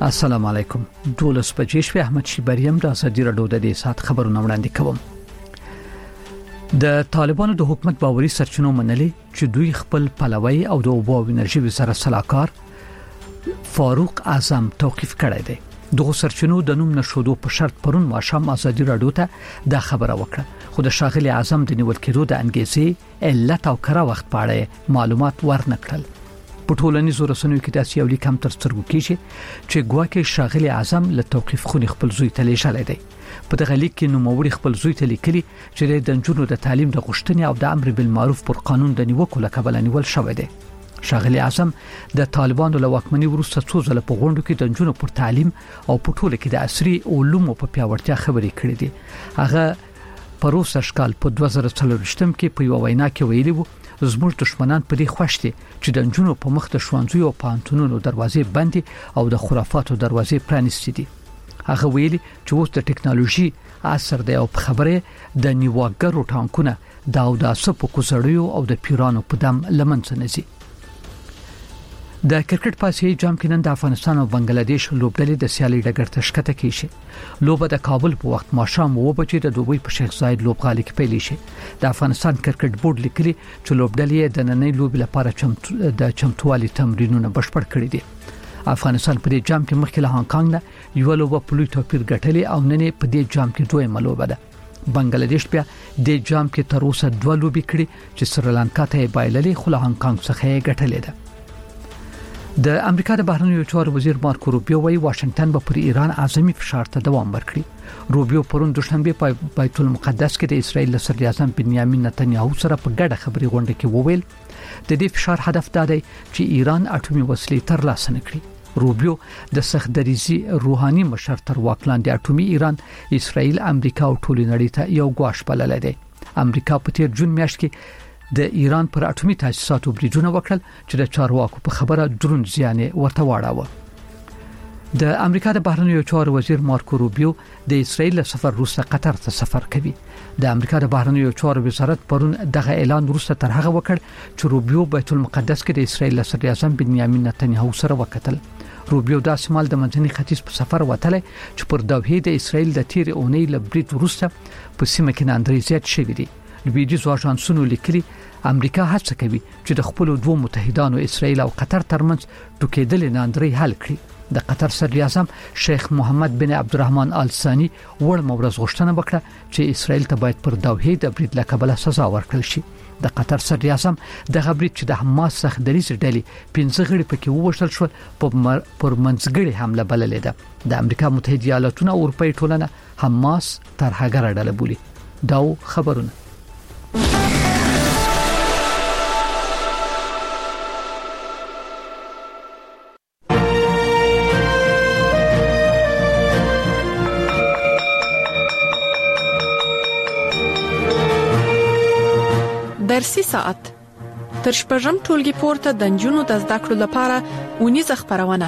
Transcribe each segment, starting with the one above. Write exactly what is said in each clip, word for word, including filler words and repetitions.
السلام علیکم. دولس بجې شوې. احمد شیبریم د ازادي راډیو د دې سات خبرونه وړاندې کوم. د طالبانو د حکومت باوري سرچینو منلي چې دوی خپل پلوي او د اوبو او انرژي وزارت سلاکار فاروق اعظم توقيف کړی دی. دغه سرچینو د نوم نشودو په شرط پرون ماشام ازادي راډیو ته دا خبره وکړه. خو د شاغلي اعظم د نیول کېدو د انګیزې علت او کړه وخت پاړې معلومات ورنکړل. په ټولنیزو رسنیو کې داسې یو لیک هم تر سترګو کېږي چې ګواکې شاغلي اعظم له توقيف خونې خپل زوی ته لیږلی دی. په دغه لیک کې نوموړي خپل زوی ته لیکلي چې د نجونو د تعلیم د غوښتنې او د امر بالمعروف پر قانون د نیوکو له کبله نیول شوی دی. شاغلي اعظم د طالبانو له واکمنۍ وروسته څو ځله په غونډو کې د نجونو پر تعلیم او په ټوله کې د عصري علومو په پیاوړتیا خبرې کړې دي. هغه پروسه شکال په دوه زره څلرویشتم کې په یو وینا کې ویلي وو زموږ دشمنان په دې خوښ دي چې د نجونو په مخ د ښوونځیو او پانتونونو دروازې بندي او د خرافاتو دروازې پرانیستې دي. هغه ویلي چې اوس د ټکنالوژي عصر دی او په خبره د نیواګرو ټانکونه د او د سپو کوسړیو او د پیرانو په دم لمن څنځي. د کرکټ په آسیایي جام کې نن د افغانستان او بنگلاديش لوبډلې د سیالي ډګر ته ښکته کیږي. لوبه د کابل په وخت ماښام و بجې د دوبۍ په شیخ زاید لوبغالي کې پیل شي. د افغانستان کرکټ بورډ لیکلي چې لوبډلې د نننۍ لوبې لپاره چمتو د چمتووالي تمرینونه بشپړ کړي دي. افغانستان په دې جام کې مخکې له هانګ کانګ نه یو لوبه په لوی توپیر ګټلې او نن په دې جام کې دویمه لوبه ده. بنگلاديش بیا د جام کې تر اوسه دوه لوبې کړې چې سریلانکا ته بایللې خو له هانګ کانګ څخه یې ګټلې ده. د امریکا د بهرنیو چارو وزیر مارکو روبیو وايي واشنگټن به پر ایران اعظمي فشار ته دوام ورکړي. روبیو پرون دوشنبه په بیت المقدس کې د اسرایل صدر اعظم بنیامین نتنیاهو سره په ګډه خبري غونډه کې وویل د دې فشار هدف دا دی چې ایران اټومي وسلې ترلاسه نکړي. روبیو د سختدریزي روحاني مشر تر واکلان د اټومي ایران اسرایل امریکا او ټول نړۍ ته یو غواش بلل دی. امریکا په تیر جون میاشت کې د ایران پر اټومي تاسیساتو بریجونه وکړل چې د چارواکو په خبره درون زیان ورته واړاوه. د امریکا د بهرنیو چارو وزیر مارکو روبیو د اسرایل سفر وروسته قطر ته سفر کوي. د امریکا د بهرنیو چارو وزارت پرون دغه اعلان وروسته تر هغه وکړ چې روبیو بیت المقدس کې د اسرایل صدر اعظم بنیامین نتنیاهو سره وکتل. روبیو د شمال د منځني ختیځ په سفر وتلی چې پر دوحې د اسرایل د تیر اونۍ له برید وروسته په سیمه کې ناندري زیات شوی دی. لویدیز واژانسونو لیکلي امریکا هڅه کوي چې د خپل دوه متحدانو اسرایل او قطر ترمنځ ټوکېدل ناندري حل کړي. د قطر صدر اعظم شیخ محمد بن عبدالرحمن آل ثانی وړ مورز غوښتنه وکړه چې اسرایل ته باید پر دوحې د برید له کبله سزا ورکړل شي. د قطر صدر اعظم د برید چې د حماس څخه دریځ ډلې پنځه غړي پکې ووشل شو پر منځګړي حمله بللې ده. د امریکا متحده ایالاتونو او اروپای ټولنه حماس ترهګر ډله بولي. دا خبرونه درسي ساعت تر شپږم ټولګي پورته د نجونو د زده کړو لپاره ونیزه خبرونه.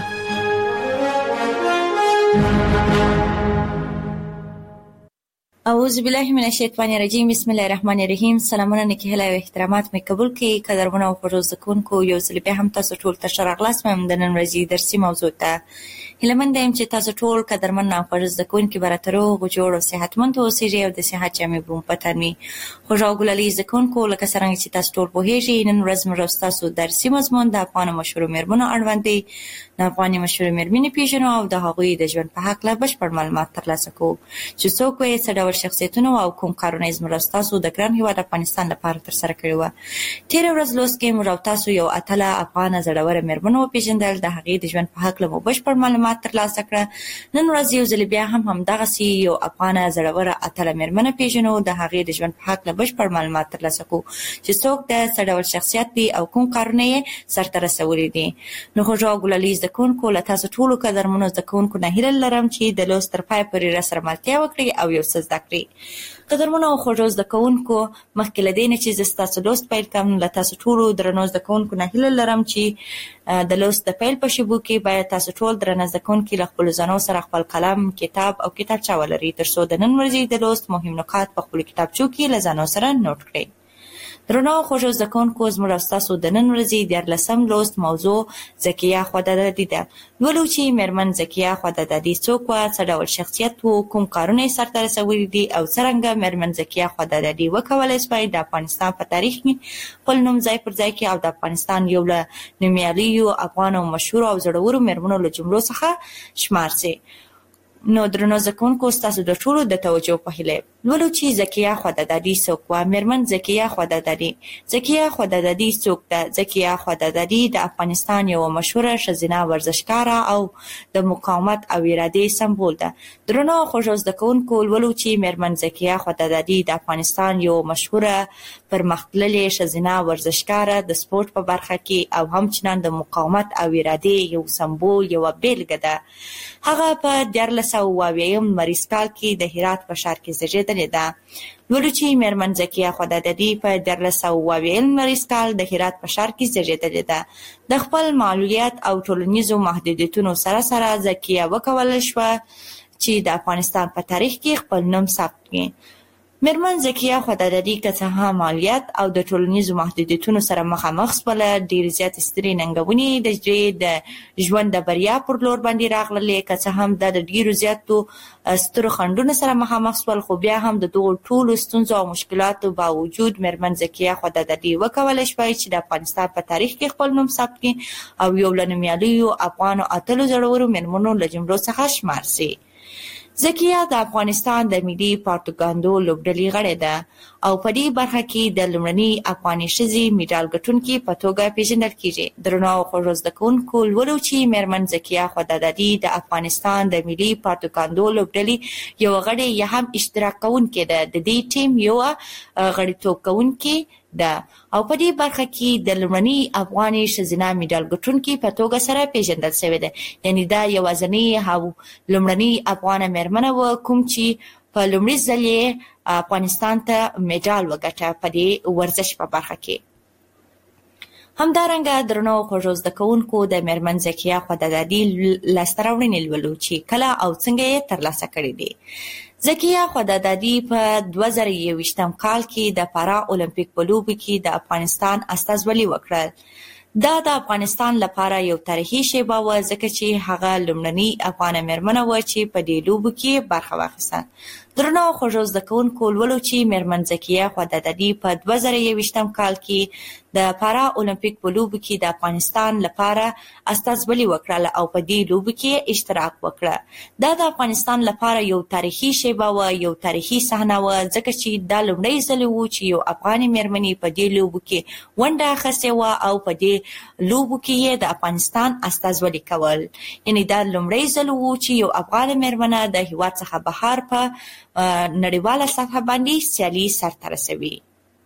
اعوذ بالله من الشیطان الرجیم. بسم الله الرحمن الرحیم. سلامونه نکهله او احترامات مې قبول کړئ. قدرمنو او خوږو زکونکو یو ځل بیا هم تاسو ټول ته شرغلاس مې د نن ورځې درسي موضوع ته هیلمن دیم چې تاسو ټول قدرمن او خوږو زکونکو براترو غوړ او صحتمند اوسئ او د صحت چمې بوم پتانمي خوږو ګلالي زکونکو لکه څنګه چې تاسو ټول په هیڅ نن ورځ مې تاسو درسي مضمون د افغان مشهور مېرمنو اړوند دی. د افغان مشهور مېرمنې پیژنو او د هغوی د ژوند په حق لا بشپړ معلومات ترلاسه کوو چې څوک یې څه ډول شخصیتونه او کوم کارونه یې زموږ تاسو د ګران هیواد افغانستان لپاره تر سره کړی و. تیر ورځ لوست کې موږ تاسو یو اتله افغان زړور مېرمنو پیژندل د هغې د ژوند په حق له بشپړ معلومات ترلاسه کړه. نن ورځ یو ځل بیا هم هم دغه سی یو افغان زړور اتله مېرمنه پیژنو د هغې د ژوند په حق له بشپړ معلومات ترلاسه کوو چې څوک د څه ډول شخصیت دی او کوم کارونه یې سرته رسولي دي. نو خوږو ګلالي زکونکو له تاسو ټولو قدرمنو زکونکو نه هیله لرم چې د لوست تر پای پورې راسره ملتیا وکړئ او یو څه زده کړئ. قدرمنو او خوږو زکونکو مخکې له دې نه چې زه ستاسو لوست پیل کوم له تاسو ټولو درنو زکونکو نه هیله لرم چې د لوست د پیل په شیبو کې باید تاسو ټول درنه زکونکي له خپل ځانو سره خپل قلم کتاب او کتابچه ولرئ ترڅو د نن ورځې د لوست مهم نکات په خپل کتابچو کې له ځانو سره نوٹ کړئ. درنو خوږو زده کوونکو زموږ تاسو د نن ورځې دیارلسم لوست موضوع زکیه خدادادي ده. ولو چې میرمن زکیه خدادادي څوک وه، څه ډول شخصیت و، کوم کارونه یې سرته رسولي دي او څرنګه میرمن زکیه خدادادي وکولی شوای د افغانستان په تاریخ کې خپل نوم ځای پر ځای کړي او د افغانستان یو له نومیالیو افغان او مشهورو او زړورو میرمنو له جملو څخه شمار سي. نو درنو زده کوونکو ستاسو د ټولو د توجه په هیله ولو چې زکیه خدادادي څوک وه. میرمن زکیه خدادادي زکیه خدادادي څوک ده؟ زکیه خدادادي د افغانستان یو مشهوره ښځینه ورزشکاره او د مقاومت او ارادې سمبول ده. درنو خوږو زده کوونکو ولو چې میرمن زکیه خدادادي د افغانستان یو مشهوره پرمختللې ښځینه ورزشکاره د سپورت په برخه کې او همچنان د مقاومت او ارادې یو سمبول یو بیلګه ده. هغه په دیارلس سوه اووه اویایم لمریز کال کې د هرات په ښار کې زیږېدلې ده. ولو چې میرمن زکیه خدادادي په دیارلس سوه اووه اویایم لمریز کال د هرات په ښار کې زیږېدلې ده. د خپل معلولیت او ټولنیزو محدودیتونو سره سره زکیه وکولی شوه چې د افغانستان په تاریخ کې خپل نوم ثبت کړي. میرمن زکیه خدادادي که څه هم معلولیت او د ټولنیزو محدودیتونو سره مخامخ شوله، ډېرې زیاتې سترې ننګونې د جدي د ژوند د بریا پر لور باندې راغللې. که څه هم دا د ډېرو زیاتو سترو خنډونو سره مخامخ شول، خو بیا هم د دغو ټولو ستونزو او مشکلاتو باوجود میرمن زکیه خدادادي وکولی شوای چې د افغانستان په تاریخ کې خپل نوم ثبت کړي او یو له نومیالیو افغان او اتلو زړورو میرمنو له جملو څخه شمار سي. زکیه د افغانستان د ملي پارتوګاندو لوبډلې غړې ده او په دې برخه کې د لومړنۍ افغاني ښځې میډال ګټونکې په توګه پیژندل کیږي. درنو خوږو زده کوونکو ولو چې میرمن زکیه خدادادي د افغانستان د ملي پارتوګاندو لوبډلې یو غړې یا هم اشتراک کوونکې ده، د دې ټیم یو غړیتوب کوونکې ده او په دې برخه کې د لومړنۍ افغاني ښځینه میډال ګټونکې په توګه سره پیژندل شوې ده. یعنې دا یوازینۍ او لومړنۍ افغانه میرمنه وه کوم چې په لومړي ځل یې افغانستان ته میډال وګټه په دې ورزش په برخه کې. همدارنګه درنو خوږو زده کوونکو د میرمن زکیه خدادادي لاسته راوړنې لولو چې کله او څنګه یې ترلاسه کړي دي. زکیه خدادادي په دوه زره یوویشتم کال کې د پارا اولمپیک په لوبو کې د افغانستان استازولي وکړل. دا د افغانستان لپاره یو تاریخي شیبه وه ځکه چې هغه لومړنۍ افغانه میرمنه وه چې په دې لوبو کې برخه واخیسته. درنو خوږو زده کوونکو ولو چې میرمن زکیه خدادادي په دوه زره یوویشتم کال کې د پارا اولمپیک په لوبو کې د افغانستان لپاره استازولي وکړه او په دې لوبو کې اشتراک وکړه. دا د افغانستان لپاره یو تاریخي شیبه وه، یو تاریخي صحنه وه ځکه چې دا لومړی ځل و چې یو افغاني میرمنې په دې لوبو کې ونډه اخیستې وه او په دې لوبو کې یې د افغانستان استازولي کول. یعنې دا لومړی ځل و چې یو افغانه میرمنه د هېواد څخه بهر په نړیواله سطحه باندې سیالي سرته رسوي.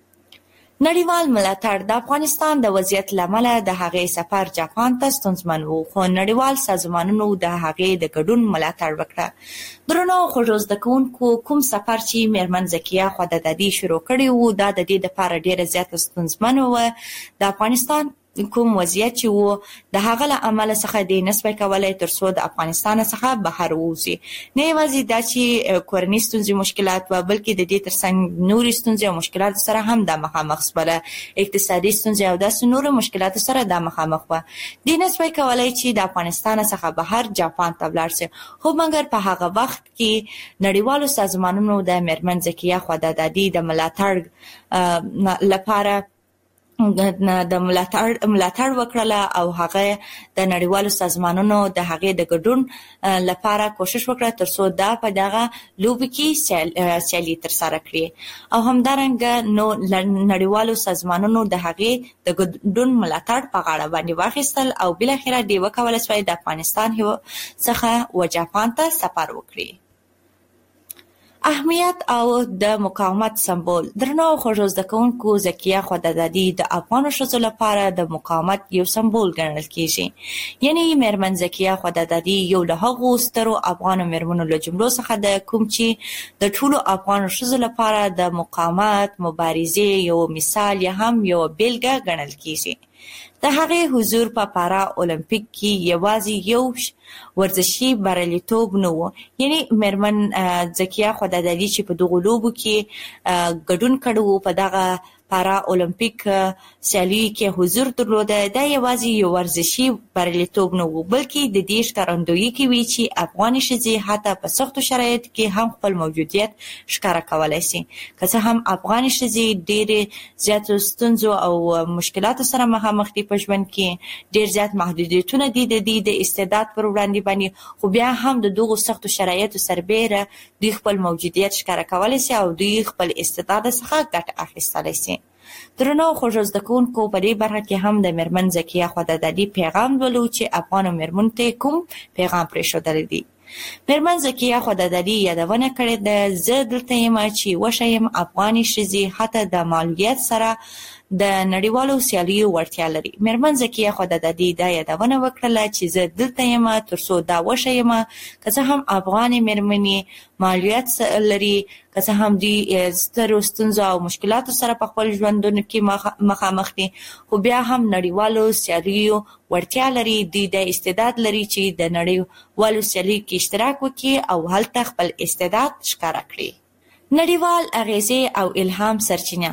نړیوال ملاتړ د افغانستان د وضعیت له امله د هغې سفر جاپان ته ستونزمن و، خو نړیوال سازمانونو د هغې د ګډون ملاتړ وکړه. درنو خوږو زده کوونکو کوم سفر چې میرمن زکیه خدادادي شروع کړی و دا د دې لپاره ډېره زیاته ستونزمن و. د افغانستان کوم وضعیت چې و د هغه له امله څخه دی نسبت کولای تر څو د افغانستان څخه بهر ووځي. نه یوازې دا چې کورنۍ ستونزې مشکلات و بلکې د دې ترڅنګ نورې ستونزې او مشکلات سره هم د مخامخ شوله، اقتصادي ستونزې او داسې نورو مشکلاتو سره د مخامخ و. دی نسبت کولای چې د افغانستان څخه بهر جاپان ته ولاړ شي، خو مګر په هغه وخت کې نړیوالو سازمانونو د میرمن زکیه خدادادي د ملاتړ لپاره د ملاتړ ملاتړ وکړله او هغه د نړیوالو سازمانونو د هغې د ګډون لپاره کوشش وکړه تر څو دا په دغه لوبو کې سیالي ترسره کړي او همدارنګه نو نړیوالو سازمانونو د هغې د ګډون ملاتړ په غاړه باندې واخیستل او بالاخره دې وکولی شوای د افغانستان څخه و جاپان ته سفر وکړي. اهمیت او د مقاومت سمبول. درنو خوږو زده کوونکو زکیه خدادادي د افغانو ښځو لپاره د مقاومت یو سمبول ګڼل کیږي. یعنی میرمن زکیه خدادادي یو له هغو سترو افغانو میرمنو له جملو څخه ده کوم چې د ټولو افغانو ښځو لپاره د مقاومت مبارزې یو مثال یا هم یو بیلګه ګڼل کیږي. د هغې حضور په پارا اولمپیک کې یوازې یو ورزشي بریالیتوب نه و، یعنی میرمن زکیه خدادادي چې په دغو لوبو کې ګډون کړی و په دغه پارا اولمپیک سیالیو کې حضور درلوده. دا یوازې یو ورزشي بریالیتوب نه و، بلکې د دې ښکارندویي کوي چې افغاني ښځې حتی په سختو شرایطو کې هم خپل موجودیت ښکاره کولی شي. که څه هم افغاني ښځې ډېرې زیاتو ستونزو او مشکلاتو سره مخامخ دي په ژوند کې، ډېر زیات محدودیتونه دي د دې د استعداد پر وړاندې باندې، خو بیا هم د دغو سختو شرایطو سربیره دوی خپل موجودیت ښکاره کولی شي او دوی خپل استعداد څخه ګټه اخیستلی شي. درنو خوږو زده کوونکو، په دې برخه کې هم د میرمن ذکیه خدادادي پیغام لولو چې افغانو میرمنو ته کوم پیغام پرېښودلی دی. میرمن ذکیه خدادادي یادونه کړې ده: زه دلته یم چې وښیم افغاني ښځې حتی د معلولیت سره د نړیوالو سیالیو وړتیا لري. میرمن ذکیه خدادادي دا یادونه وکړله چې زه دلته یم ترڅو دا وښیم که څه هم افغاني میرمنې معلولیت لري، که څه هم دوی سترو ستونزو او مشکلاتو سره په خپل ژوندونو کې مخامخ دي، خو بیا هم نړیوالو سیالیو وړتیا لري. دوی د استعداد لري چې د نړیوالو سیالیو کې اشتراک وکړي او هلته خپل استعداد ښکاره کړي. نړیوال اغیزې او الهام سرچینه: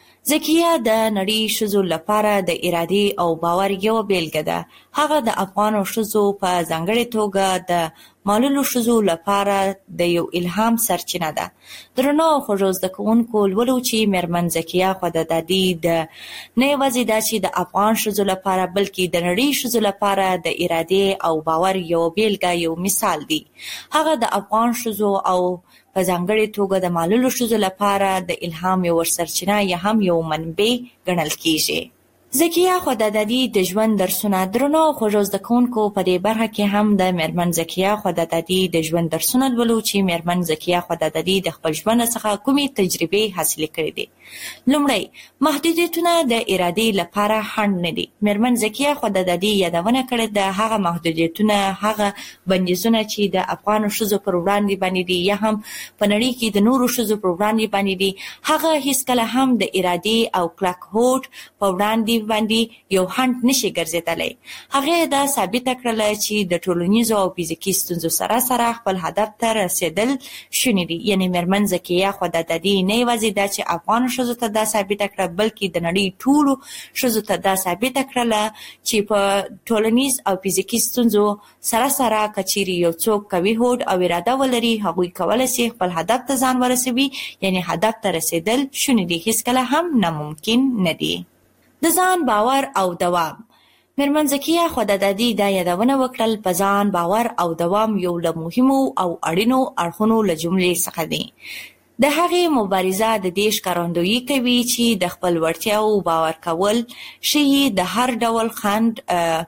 ذکیه د نړۍ ښځو لپاره د ارادې او باور یوه بیلګه ده. هغه د افغانو ښځو په ځانګړې توګه د معلولو ښځو لپاره د یو الهام سرچینه ده. درنو خوږو زده کوونکو، لولو چې میرمن ذکیه خدادادي د نه یوازې دا چې د افغان ښځو لپاره بلکې د نړۍ ښځو لپاره د ارادې او باور یو بیلګه، یو مثال دی. هغه د افغان ښځو او په ځانګړې توګه د معلولو ښځو لپاره د الهام یو سرچینه یا هم یو منبع ګڼل کیږي. ذکیه خدادادي د ژوند درسونه: درنو خوږو زده کوونکو، په دې برخه کې هم د میرمن ذکیه خدادادي د ژوند درسونه لولو چې میرمن ذکیه خدادادي د خپل ژوند څخه کومې تجربې حاصلې کړې دي. لومړی، محدودیتونه د ارادې لپاره خنډ نه دي. میرمن ذکیه خدادادي یادونه کړې ده هغه محدودیتونه، هغه بندیزونه چې د افغانو ښځو پر وړاندې باندې دي یا هم په نړۍ کې د نورو ښځو پر وړاندې باندې دي، هغه هیڅکله هم د ارادې او کلک هوډ په وړاندې باندې یو خنډ نشي ګرځېدلی. هغه دا ثابته کړله چې د ټولنیزو او فزیکي ستونزو سره سره خپل هدف ته رسیدل شوني دي. یعنی میرمن ذکیه خدادادي نه یوازې دا چې افغان ښځو ته دا ثابته کړه، بلکې د نړۍ ټولو ښځو ته دا ثابته کړله چې په ټولنیز او فزیکي ستونزو سره سره که چیرې یو څوک قوي هوډ او اراده ولري، هغوی کولی شي خپل هدف ته ځان ورسوي. یعنی هدف ته رسیدل شوني دي، هیڅکله هم ناممکن نه دي. د ځان باور او دوام: میرمن ذکیه خدادادي دا یادونه وکړل په ځان باور او دوام یو له مهمو او اړینو اړخونو له جملې څخه دی. د هغې مبارزه د دې ښکارندویي کوي چې د خپل وړتیاو باور کول ښیي د هر ډول خنډ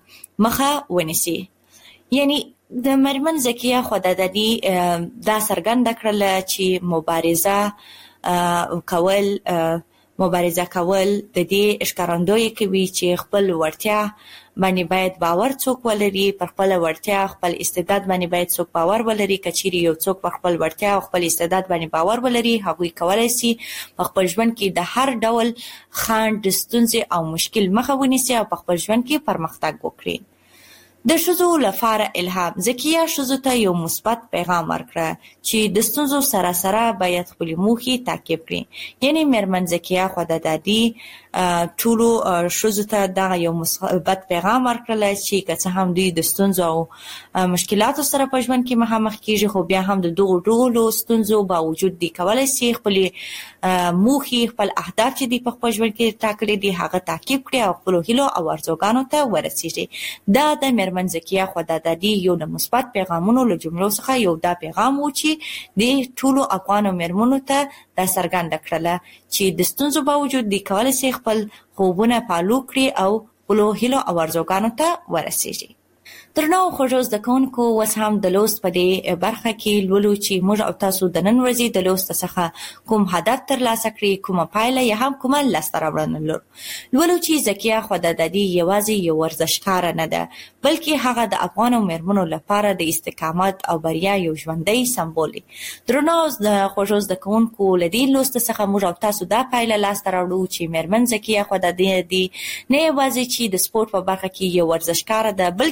مخه ونیسي. یعنی د میرمن ذکیه خدادادي دا څرګنده کړله چې مبارزه کول مبارزه کول د دې ښکارندویي کوي چې خپل وړتیا باندې باید باور څوک ولري، پر خپل وړتیا خپل استعداد باندې باید څوک باور ولري. که چیرې یو څوک پر خپل وړتیا او خپل استعداد باندې باور ولري، هغوی کولی شي په خپل ژوند کې د هر ډول خنډ، ستونزې او مشکل مخه ونیسي او په خپل ژوند کې پرمختګ وکړي. د ښځو لپاره الهام: ذکیه ښځو ته یو مثبت پیغام ورکړه چې د ستونزو سره سره باید خپلې موخې تعقیب کړي. یعنی میرمن ذکیه خدادادي ټولو ښځو ته دغه یو مثبت پیغام ورکړلی چې که څه هم دوی د ستونزو او مشکلاتو سره په ژوند کې مخامخ کیږي، خو بیا هم د دغو ټولو ستونزو باوجود دوی کولی شي خپلې موخې، خپل اهداف چې دوی په خپل ژوند کې ټاکلي دي هغه تعقیب کړي او خپلو هیلو او ارزوګانو ته ورسیږي. دا د میرمن ذکیه خدادادي یو د مثبت پیغامونو له جملو څخه یو دا پیغام و چې د ټولو افغانو میرمنو ته دا څرګنده کړله چې د ستونزو باوجود دوی کولی شي خپل خوبونه فالو کړي او خپلو هیلو او ارزوګانو ته ورسیږي. درنو خوږو زده کوونکو، اوس هم د لوست په دې برخه کې لولو چې موږ او تاسو د نن ورځې د لوست څخه کوم هدف ترلاسه کړي، کومه پایله یا هم کومه لاسته راوړنه لرو. لولو چې ذکیه خدادادي یوازې یو ورزشکاره نه ده، بلکې هغه د افغانو میرمنو لپاره د استقامت او بریا یو ژوندی سمبول دی. درنو خوږو زده کوونکو، له دې لوست څخه موږ او تاسو دا پایله لاسته راوړو چې میرمن ذکیه خدادادي نه یوازې چې د سپورت په برخه کې یو ورزشکاره ده، بلکې د دې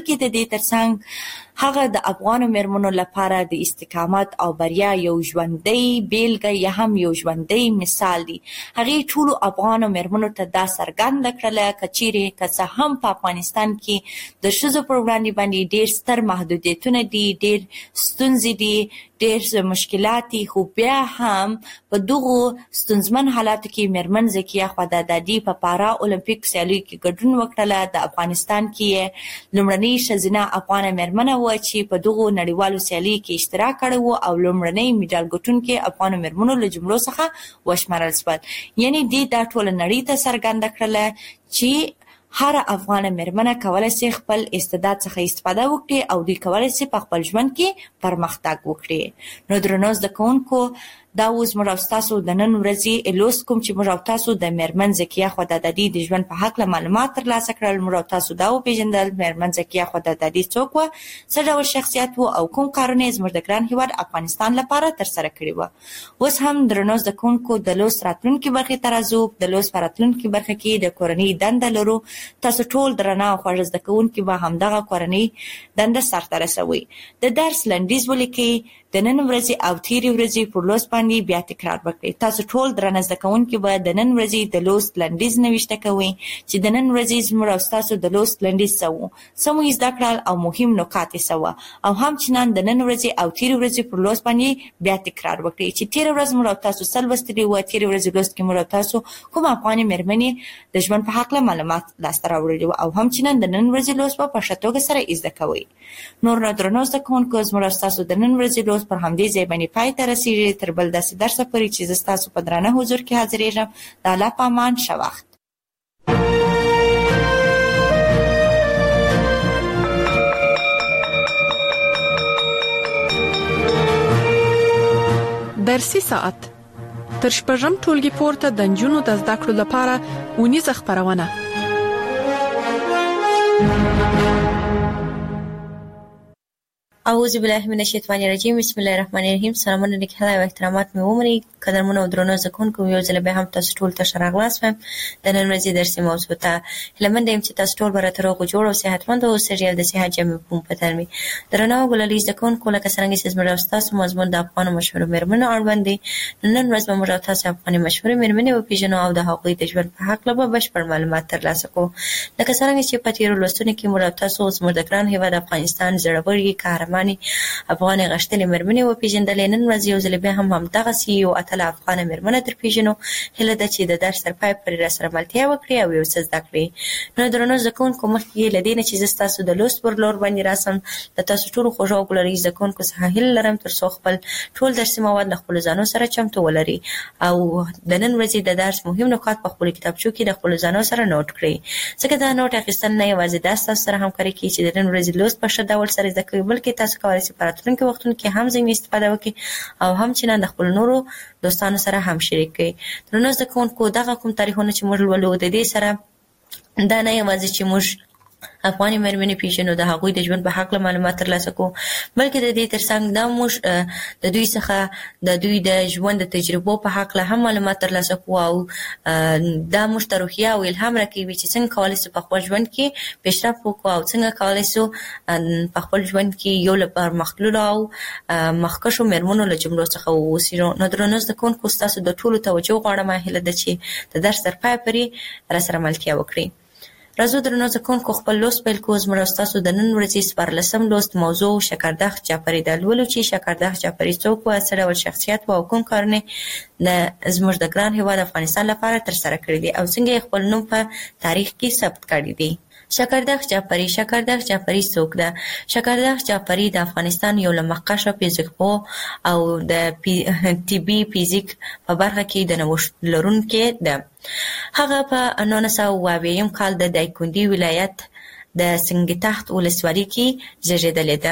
دې ترڅنګ هغه د افغان مېرمنو لپاره د استقامت او بریا یو ژوندۍ بیلګه یا هم یو ژوندۍ مثال دی. هغې ټولو افغان مېرمنو ته دا څرګنده کړله که چیرې که څه هم په افغانستان کې د ښځو پر وړاندې باندې ډېر ستر محدودیتونه دي، ډېر ستونزې دي، ډېر مشکلات دي، خو بیا هم په دغو ستونزمن حالاتو کې مېرمن زکیه خدادادي په پارا اولمپیک سیالیو کې ګډون وکړله. د افغانستان کې یې لومړنۍ ښځینه افغانه مېرمنه وه چې په دغو نړیوالو سیالیو کې اشتراک کړی و او لومړنۍ میډال ګټونکې افغانو مېرمنو له جملو څخه وشمارل شول. یعنې دې دا ټوله نړۍ ته څرګنده کړله چې هر افغانه مېرمنه کولی شي خپل استعداد څخه استفاده وکړي او دوی کولی شي په خپل ژوند کې پرمختګ وکړي. نو درنو زده کوونکو، دا اوس موږ او تاسو د نن ورځې لوست کوم چې موږ او تاسو د مېرمن زکیه خدادادي د ژوند په هکله معلومات ترلاسه کړل. موږ او تاسو دا وپېژندل مېرمن زکیه خدادادي څوک وه، څه ډول شخصیت و او کوم کارونه یې زموږ د ګران هېواد افغانستان لپاره ترسره کړي وه. اوس هم درنو زده کوونکو، د لوست راتلونکي برخې ته راځو. د لوست په راتلونکي برخه کې د کورنۍ دنده لرو. تاسو ټول درنه او خوږ زده کوونکي به همدغه کورنۍ دنده سرته رسوئ. د درس لنډیز ولیکئ. د نن ورځې او تېرې ورځې پر لوست باندې بیا تکرار وکړئ. تاسو ټول درنه زده کوونکي به د نن ورځې د لوست لنډیز نوشته کوئ چې د نن ورځې زموږ او ستاسو د لوست لنډیز څه و، څه مو زده کړل او مهم نکات یې څه وه، او همچنان د نن ورځې او تېرې ورځې پر لوست باندې بیا تکرار وکړئ چې تېره ورځ موږ او تاسو څه لوستلي وه. تېرې ورځې لوست کې موږ او تاسو کوم افغانې مېرمنې د ژوند په هکله معلومات لاسته راوړلي وو او همچنان د نن ورځې لوست به په ښه توګه سره زده کوئ. نور نو درنو زده کوونکو، زموږ او ستاسو د نن ورځې لوست پر همدې ځای باندې پای ته رسېږي. تر بل داسې درسه پورې چې زه ستاسو په درانه حضور کې حاضرېږم، د الله په امان، ښه وخت. درسي ساعت تر شپږم ټولګي پورته د نجونو د زده کړو لپاره اونیزه خپرونه. اعوذ بالله من الشیطان الرجیم. بسم الله الرحمن الرحیم. سلامونه لیکل او احترامات مې ومني. قدرمنو او درنو زده کوونکو، یو ځل بیا هم تاسو ټول ته ښه راغلاست. د نن ورځې درسي موضوع ته هیله مند یم چې تاسو ټول به راته روغ جوړ او صحتمند اوسئ او د صحت جامې په مفهوم وي. درنو او ګلالي زده کوونکو، لکه څرنګه چې زموږ او ستاسو مضمون د افغانو مشهورو مېرمنو اړوند دی، نن ورځ به موږ او تاسو افغاني مشهورې مېرمنې وپېژنو او د هغوی د ژوند په هکله به بشپړ معلومات ترلاسه کړو. لکه څرنګه چې په تېرو لوستونو کې موږ او تاسو زموږ د ګران هېواد افغانستان زړورې، قهرمانې افغانې غښتلې مېرمنې وپېژندلې. نن ورځ یو ځل بیا هم همدغسې یو اتله افغانه مېرمنه درپېژنو. هیله ده چې د درس تر پای پورې راسره ملتیا وکړي او یو څه زده کړي. نو درنو زده کوونکو، مخکې له دې نه چې زه ستاسو د لوست پر لور باندې راسم، له تاسو ټولو خوږو او ګلالي زده کوونکو څخه هیله لرم تر څو خپل ټول درسي مواد له خپلو ځانو سره چمتو ولري او د نن ورځې د درس مهم نکات په خپلو کتابچو کې د خپلو ځانو سره نوټ کړئ. ځکه دا نوټ اخیستل نه یوازې دا ستاسو سره همکاري کوي چې د نن ورځې لوست په ښه ډول سره زده کوئ، بلکې تاسو کولی شئ په راتلونکي وختونو کې هم ځینې استفاده وکړي او همچنان د خپلو نورو دوستانو سره هم شریک کړئ. درنو زده کوونکو، دغه کوم تاریخونه چې موږ لولو، د دې سره دا نه یوازې چې موږ افغاني مېرمنې پیژنو، د هغوی د ژوند په هکله معلومات ترلاسه کوو، بلکې د دې ترڅنګ دا موږ د دوی څخه د دوی د ژوند د تجربو په هکله هم معلومات ترلاسه کوو او دا موږ ته روحیه او الهام راکوي چې څنګه کولی شو په خپل ژوند کې پیشرفت وکړو او څنګه کولی شو په خپل ژوند کې یو له پرمختللو او مخکښو مېرمنو له جملو څخه واوسو. نو درنو زده کوونکو، ستاسو د ټولو توجه غواړم. هیله ده چې د درس تر پایه پورې راسره ملتیا وکړئ. راځو درنو زده کوونکو، خپل لوست پیل کوو. زموږ او ستاسو د نن ورځې څوارلسم لوست موضوع شکردخ جعفري ده. لولو چې شکردخ جعفري څوک وه، څه ډول شخصیت و او کوم کارونه زموږ د ګران هېواد افغانستان لپاره ترسره کړي دي او څنګه یې خپل نوم په تاریخ کې ثبت کړی دی. شکردخ جعفري. شکردخ جعفري څوک ده؟ شکردخ جعفري د افغانستان یو له مخکښو فزیکپوه او د طبي فزیک په برخه کې د نوښت لرونکې ده. هغه په نولس سوه اوه اویایم کال د دایکنډي ولایت د سنګتخت ولسوالۍ کې زیږېدلې ده.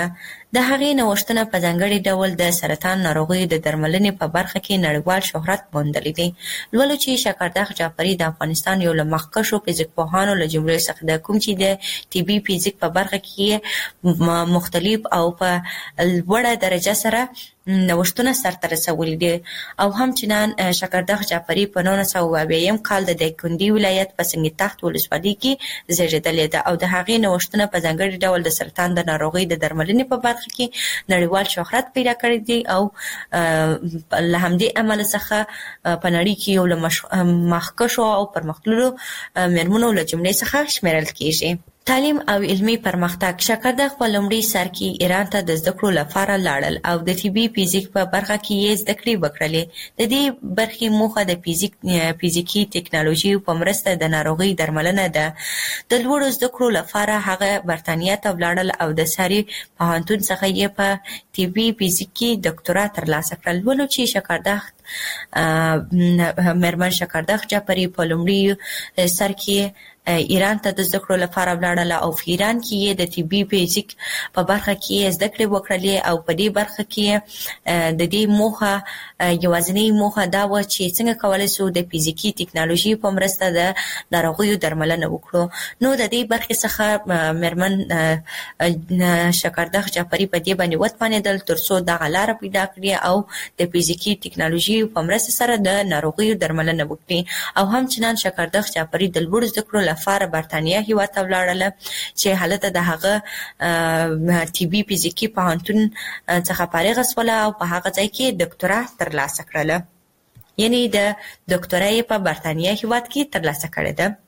د هغې نوښتونه په ځانګړي ډول د سرطان ناروغیو د درملنې په برخه کې نړیوال شهرت موندلی دی. لولو چې شکردخ جعفري د افغانستان یو له مخکښو فزیک پوهانو له جملې څخه ده، کوم چې د طبي فزیک په برخه کې مختلف او په لوړه درجه سره نوښتونه سرته رسولي دي. او همچنان شکردخ جعفري په نولس سوه اویایم کال د دایکنډي ولایت په سنگ تخت ولسوالۍ کې زیږېدلې ده او د هغې نوښتونه په ځانګړي ډول د سرطان د ناروغۍ د درملنې په برخه کې نړیوال شهرت پیدا کړی دی او له همدې امله څخه په نړۍ کې یو له مخکښو او پرمختللو مېرمنو له جملې څخه شمیرل کیږي. تعلیم او علمي پرمختګ. شکردخ په لومړي سر کې ایران ته د زده کړو لپاره لاړل او د طبي فزیک په برخه کې یې زده کړې وکړلې. د دې برخې موخه د فزیک فزیکي ټکنالوژي په مرسته د ناروغۍ درملنه ده. د لوړو زده کړو لپاره هغه برتانیا ته ولاړل او د ساري پوهنتون څخه یې په طبي فزیک کې ډاکټورا ترلاسه کړل. ولو چې شکردخ مېرمن شکردخ جعفري په لومړي سر کې ایران ته د زده کړو لپاره ولاړله او په ایران کې یې د طبي فزیک په برخه کې زده کړې وکړلې او په دې برخه کې د دې موخه یوازینۍ موخه دا وه چې څنګه کولی شو د فزیکي ټکنالوژي په مرسته د ناروغیو درملنه وکړو. نو د دې برخې څخه مېرمن شکردخ جعفري په دې باندې وتوانېدل تر څو دغه لاره پیدا کړي او د فزیکي ټکنالوژي په مرسته سره د ناروغیو درملنه وکړي. او همچنان شکردخ جعفري د لوړو زده کړو لپاره برتانیا هیواد ته ولاړله چې هلته د هغه طبي فزیکي پوهنتون څخه فارغه شوله او په هغه ځای کې ډاکټورا ترلاسه کړله. یعنې د ډاکټورا یې په برتانیا هیواد کې ترلاسه کړې ده.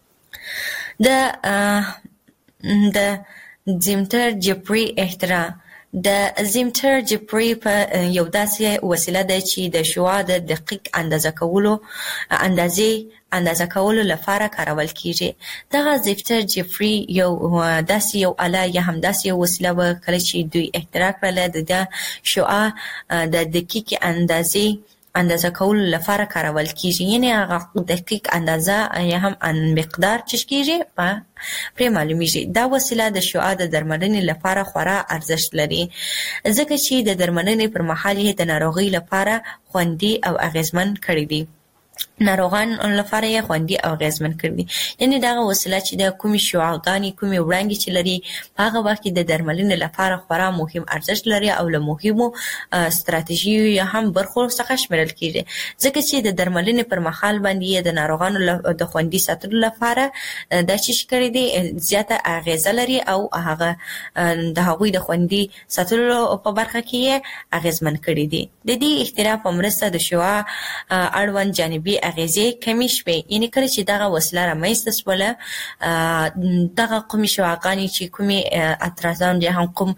د د زیمتر جعفري اختراع. د زیمتر جعفري په یو داسې وسیله ده چې د شعاع د دقیق اندازه کولو اندازې اندازه کولو لپاره کارول کیږي. دغه زیمتر جعفري یو داسې یو آله یا هم داسې یو وسیله وه کله چې دوی اختراع کړله د شعاع د دقیق اندازې اندازه کولو لپاره کارول کیږي. یعنې هغه دقیق اندازه یا هم مقدار چې کیږي په پرې معلومیږي. دا وسیله د شعاع د درملنې لپاره خورا ارزښت لري ځکه چې د درملنې پر مهال یې د ناروغۍ لپاره خوندي او اغیزمن کړی دی. ناروغان لپاره یې خوندي او اغیزمن کړي. یعنې دغه وسیله چې د کومې شعاعګانې کومې وړانګې چې لري په هغه وخت کې د درملنې لپاره خورا مهم ارزښت لري او له مهمو ستراتیژیو یا هم برخو څخه شمیرل کیږي ځکه چې د درملنې پر مهال باندې د ناروغانو د خوندي ساتلو لپاره دا چې کړی دی زیاته اغیزه لري او هغه د هغوی د خوندي ساتلو په برخه کې یې اغیزمن کړي دي. د دې اختراع په مرسته د شعاع اړوند جانبي اغیزې کمې شوې. یعنې کله چې دغه وسیله رامنځته شوله دغه کومې شعاعګانې چې کومې اترازان یا هم کوم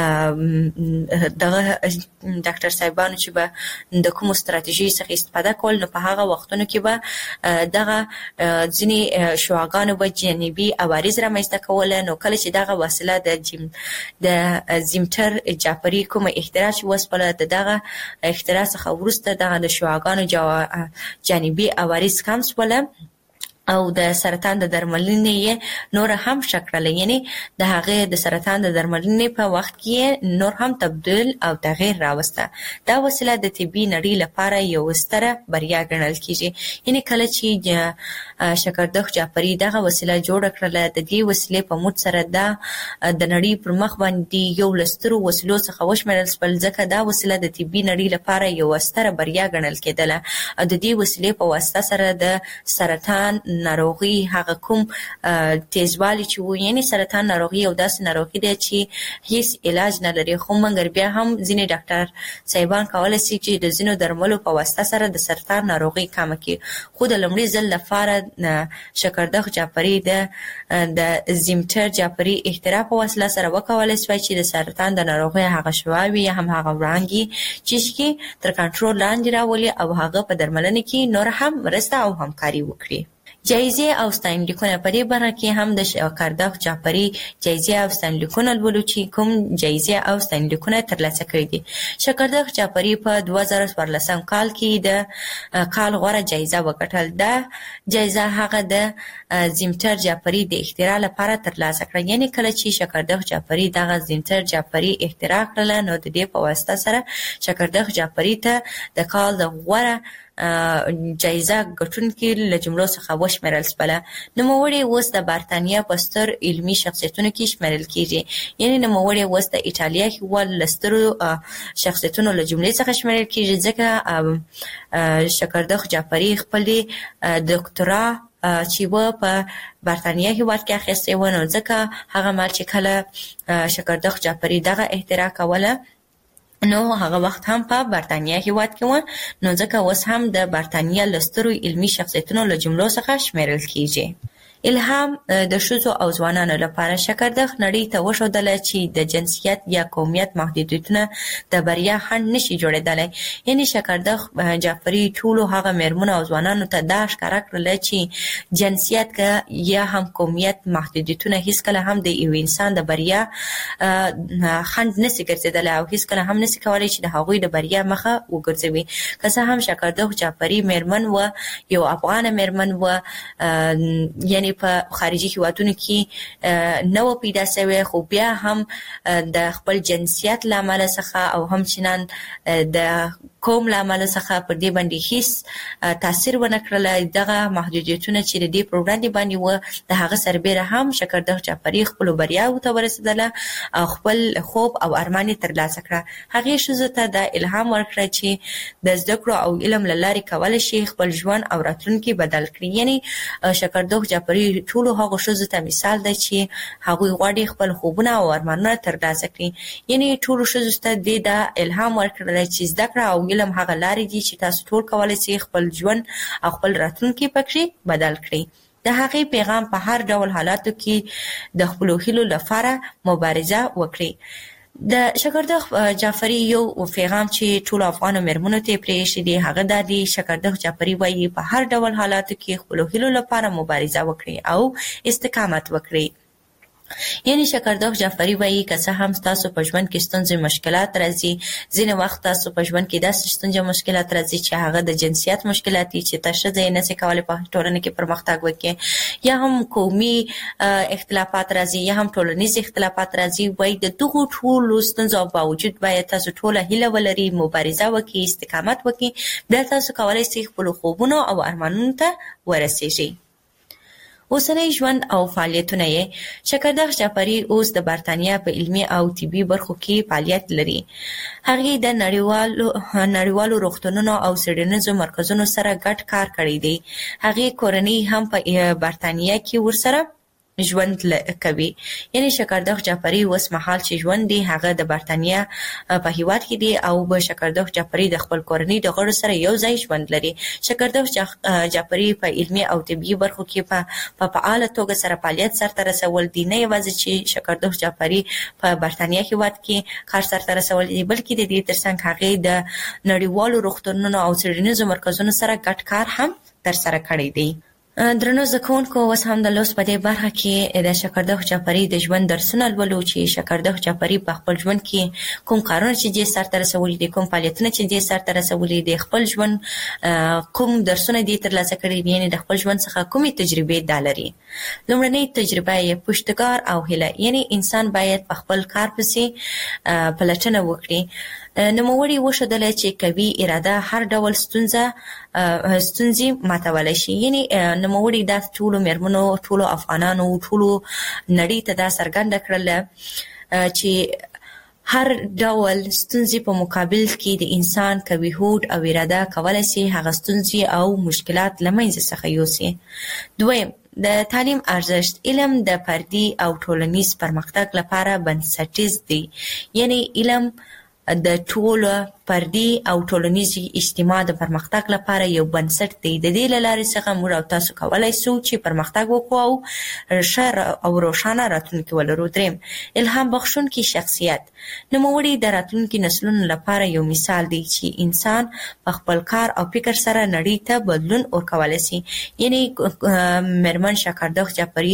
دغه ډاکټر صاحبانو چې به د کومو ستراتیژیو څخه استفاده کول نو په هغه وختونو کې به دغه ځینې شعاعګانو به جانبي عوارض رامنځته کوله. نو کله چې دغه وسیله د جیم د زیمتر جعفري کومه اختراع چې وسپله د دغه اختراع څخه وروسته دغه د شعاعګانو جانبي عوارض کم شوله او د سرطان د درملنې یې نور هم ښه کړله. یعنې د هغې د سرطان د درملنې په وخت کې نور هم تبدیل او تغییر راوسته. دا وسیله د طبي نړۍ لپاره یو ستره بریا ګڼل کیږي. یعنې کله چې شکردخ جعفري دغه وسیله جوړه کړله د دې وسیلې په موږ سره دا د نړۍ پر مخ باندې یو له سترو وسیلو څخه وشمیرل شول ځکه دا وسیله د طبي نړۍ لپاره یو ستره بریا ګڼل کېدله او د دې وسیلې په واسطه سره د سرطان ناروغي هغه کوم تیزوالی چې و یعنی سرطان ناروغي یو داسې ناروغي دی چې هیڅ علاج نه لري خو مګر بیا هم ځینې ډاکټر صاحبان کولای شي چې د ځینو درملو په واسطه سره د سرطان ناروغي کم کړي. خو د لومړي ځل لپاره شکردخ جعفري د د زیمتر جعفري اختراع په وسیله سره وکولای شوی چې د سرطان د ناروغي هغه شواوي هم هغه وړانګي چې تر کنټرول لاندې راولي او هغه په درملنه کې نور هم مرسته او همکاري وکړي. جایزې او ستاینلیکونه په دې برخه کې هم د شکردخ جعفري جایزې او ستاینلیکونه لولو چې کوم جایزې او ستاینلیکونه ترلاسه کړي دي. شکردخ جعفري په دوه زره څوارلسم کال کې د کال غوره جایزه وګټل. دا جایزه هغه د زیمتر جعفري د اختراع لپاره ترلاسه کړه. یعنی کله چې شکردخ جعفري دغه زیمتر جعفري اختراع کړله نو د دې په واسطه سره شکردخ جعفري ته د کال د غوره جایزه ګټونکي له جملو څخه وشمېرل شوله. نوموړی اوس د برتانیا په ستر علمي شخصیتونو کې شمېرل کېږي. یعنی نوموړی اوس د ایټالیا هېواد له سترو شخصیتونو له جملې څخه شمېرل کېږي ځکه شکردخ جعفري خپلې دکترا چې و په برتانیا هېواد کې اخیستې و، نو ځکه هغه مهال چې کله شکردخ جعفري دغه اختراع کوله نو هغه وخت هم په برتانیا هېواد کې و، نو ځکه اوس هم د برتانیا له سترو علمي شخصیتونو له جملو څخه شمېرل کېږي. الهام د ښځو او ځوانانو لپاره شکردخ نړۍ ته وښودله چې د جنسیت یا قومیت محدودیتونه د بریا خنډ نشي جوړېدلی. یعنی شکردخ جعفري ټولو هغه مېرمنو او ځوانانو ته دا ښکاره کړله چې جنسیت که یا هم قومیت محدودیتونه هیڅکله هم د یو انسان د بریا خنډ نشي ګرځېدلی او هیڅکله هم نشي کولی چې د هغوی د بریا مخه وګرځوي. که څه هم شکردخ جعفري مېرمن و، یو افغانه مېرمن و، یعنی په خارجي هیوادونو کې نه و پیدا شوې، خو بیا هم د خپل جنسیت له امله څخه او همچنان د قوم له امله څخه پر دې باندې هیڅ تاثیر ونه کړله. دغه محدودیتونه چې د دې پر وړاندې باندې وه د هغه سربیره هم شکردخ جعفري خپلو بریاوو ته ورسېدله او خپل خوب او ارمان یې ترلاسه کړه. هغې ښځو ته دا الهام ورکړه چې د زده کړو او علم له لارې کولی شي خپل ژوند او راتلونکي بدل کړي. یعنی شکردخ جعفري ټولو هغو ښځو ته مثال دی چې هغوی غواړي خپل خوبونه او ارمانونه ترلاسه کړي. یعنی ټولو ښځو ته دې دا الهام ورکړلی چې زده کړه او علم هغه لارې دي چې تاسو ټول کولی شئ خپل ژوند او خپل راتلونکی پکې بدل کړئ. د هغې پیغام په هر ډول حالاتو کې د خپلو هیلو لپاره مبارزه وکړئ. د شکردخ جعفري یو پیغام چې ټولو افغانو مېرمنو ته یې پرېښی دی هغه دا دی: شکردخ جعفري وایي په هر ډول حالاتو کې خپلو هیلو لپاره مبارزه وکړئ او استقامت وکړئ. یعنی شکردخ جعفري وایي که څه هم ستاسو په ژوند کې ستونزې مشکلات راځي، ځینې وخت تاسو په ژوند کې داسې ستونزې مشکلات راځي چې هغه د جنسیت مشکلات دي چې ته ښځه یې نشي کولی په ټولنه کې پرمختګ وکړي، یا هم قومي اختلافات راځي یا هم ټولنیز اختلافات راځي. وایي د دغو ټولو ستونزو باوجود باید تاسو ټوله هیله ولرئ، مبارزه وکړئ، استقامت وکړئ، بیا تاسو کولی شئ خپلو خوبونو او ارمانونو ته ورسیږئ. اوسنی ژوند او فعالیتونه یې: شکردخ جعفري اوس د برتانیا په علمي او طبي برخو کې فعالیت لري. هغې د نړیوالو نړیوالو روغتونونو او څېړنیزو مرکزونو سره ګډ کار کړی دی. هغې کورنۍ هم په برتانیا کې ورسره ژوند کوي. یعنی شکردخ جعفري اوس مهال چې ژوند دی هغه د برتانیا په هیواد کې دی او به شکردخ جعفري د خپل کورنۍ د غړو سره یو ځای ژوند لري. شکردخ جعفري په علمي او طبي برخو کې په فعاله توګه سره فعالیت سرته رسول دي. نه یوازې چې شکردخ جعفري په برتانیا هیواد کې کار سرته رسول دي بلکې د دې ترڅنګ هغې د نړیوالو روغتونونو او څېړنیزو مرکزونو سره ګډ کار هم ترسره کړی دی. درنو زده کوونکو، اوس هم د لوست په دې برخه کې د شکردخ جعفري د ژوند درسونه لولو چې شکردخ جعفري په خپل ژوند کې کوم کارونه چې دې سرته رسولي دي، کوم فعالیتونه چې دې سرته رسولي دي، خپل ژوند کوم درسونه دې ترلاسه کړي دي، یعنې د خپل ژوند څخه کومې تجربې دا لري. لومړنۍ تجربه یې پشتکار او هیله، یعنې انسان باید په خپل کار پسې پلټنه وکړي. نوموړي وښودله چې قوي اراده هر ډول ستونزه ستونزې ماتولی شي. یعنې نوموړي دا ټولو مېرمنو، ټولو افغانانو، ټولو نړۍ ته دا څرګنده کړله چې هر ډول ستونزې په مقابل کې د انسان قوي هوډ او اراده کولی شي هغه ستونزې او مشکلات له منځه څخه یوسي. دویم، د تعلیم ارزښت. علم د فردي او ټولنیز پرمختګ لپاره بنسټیز دی. یعنې علم د ټولو فردي او ټولنیزي اجتماع د پرمختګ لپاره یو بنسټ دی. د دې له لارې څخه موږ او تاسو کولای شو چې پرمختګ وکړو او ښه او روښانه راتلونکي ولرو. دریم، الهام بخښونکي شخصیت. نوموړی د راتلونکي نسلونو لپاره یو مثال دی چې انسان په خپل کار او فکر سره نړۍ ته بدلون ورکولی شي. یعنی میرمن شکردخ جعفری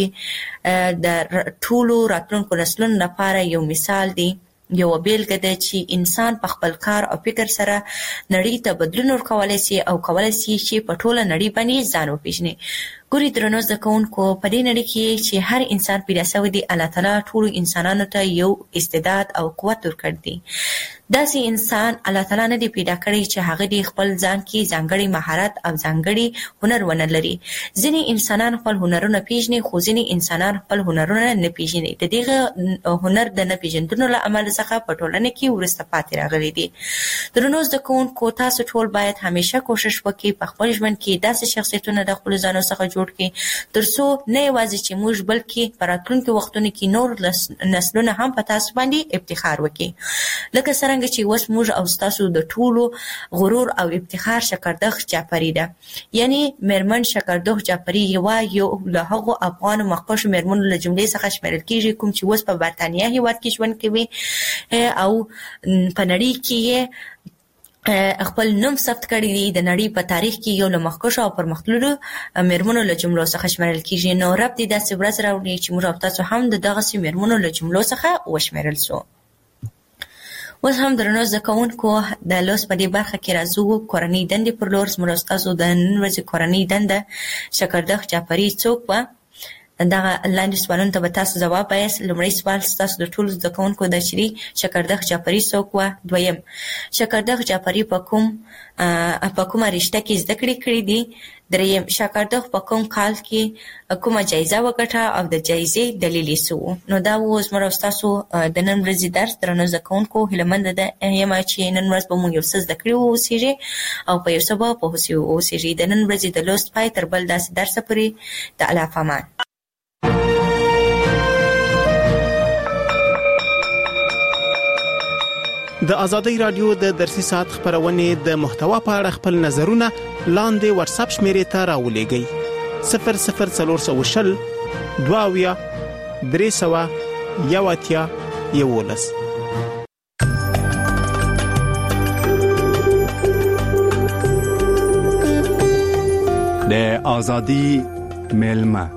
د ټولو راتلونکو نسلونو لپاره یو مثال دی، یو بیلګه ده چې انسان په خپل کار او فکر سره نړۍ ته بدلون ورکولی شي او کولی شي چې په ټوله نړۍ باندې ځان وپېژني. ګوري درنو زده کوونکو، په دې نړۍ کې چې هر انسان پیدا شوی دی، الله تعالی ټولو انسانانو ته یو استعداد او قوت ورکړی دی. داسې انسان الله تعالی نه دی پیدا کړی چې هغه د خپل ځان کې ځانګړی مهارت او ځانګړی هنر ونه لري. ځینې انسانان خپل هنرونه پیژني، خو ځینې انسانان خپل هنرونه نه پیژني. د دغه هنر د نه پیژندلو له امله څخه په ټولنه کې وروسته پاتې راغلي دي. درنو زده کوونکو، تاسو ټول باید همیشه کوشش وکړئ په خپل ژوند کې داسې شخصیتونه د خپلو ځانو څخه جوړ کړئ ترڅو نه یوازې چې موږ بلکې په راتلونکو وختونو کې نور نسلونه هم په تاسو باندې افتخار وکړي. لکه څرنګه چې اوس موږ او ستاسو د ټولو غرور او افتخار شکردخ جعفری ده. یعنی میرمن شکردخ جعفری یوه یو له هغو افغانو مخکښو میرمنو له جملې څخه شمیرل کیږي کوم چې اوس په برتانیا هیواد کې ژوند کوي او په نړۍ کې خپل نوم ثبت کړی دی. د نړۍ په تاریخ کې یو له مخکښو او پرمختللو میرمنو له جملو څخه شمیرل کیږي. نو رب دې داسې ورځ راوړي چې موږ او تاسو هم د دغسې میرمنو له جملو څخه وشمیرل سو. اوس هم درنو زده کوونکو، د لوست په دې برخه کې راځو کورنۍ دندې پر لور. زموږ او ستاسو د نن ورځې کورنۍ دنده شکردخ جعفری څوک وه؟ دغه لاندې سوالونو ته به تاسو ځواب وایاست. لومړی سوال ستاسو د ټولو زده کوونکو ده چې شکردخ جعفری څوک وه. دویم، شکردخ جعفری په کوم په کومه رشته کې زده کړې کړې دي. دریم، شکردخ په کوم کال کې کومه جایزه وګټه او د جایزې دلیل یې څه و؟ نو دا و زموږ او ستاسو د نن ورځې درس. درنو زده کوونکو، هیله ده یم چې نن ورځ به موږ یو څه زده کړي واوسېږئ او په یو څه به پوه شوي واوسېږئ. د نن ورځې د لوست پای تر بل داسې درسه پورې د الله په امان. د آزادۍ رادیو د درسي ساعت خبرونه د محتوا په اړه خپل نظرونه لاندې واتس اپ شمیرې ته راولېږئ. صفر صفر څلور سوه شل دوه اویا درې سوه یو اتیا یولس. د آزادۍ ملمه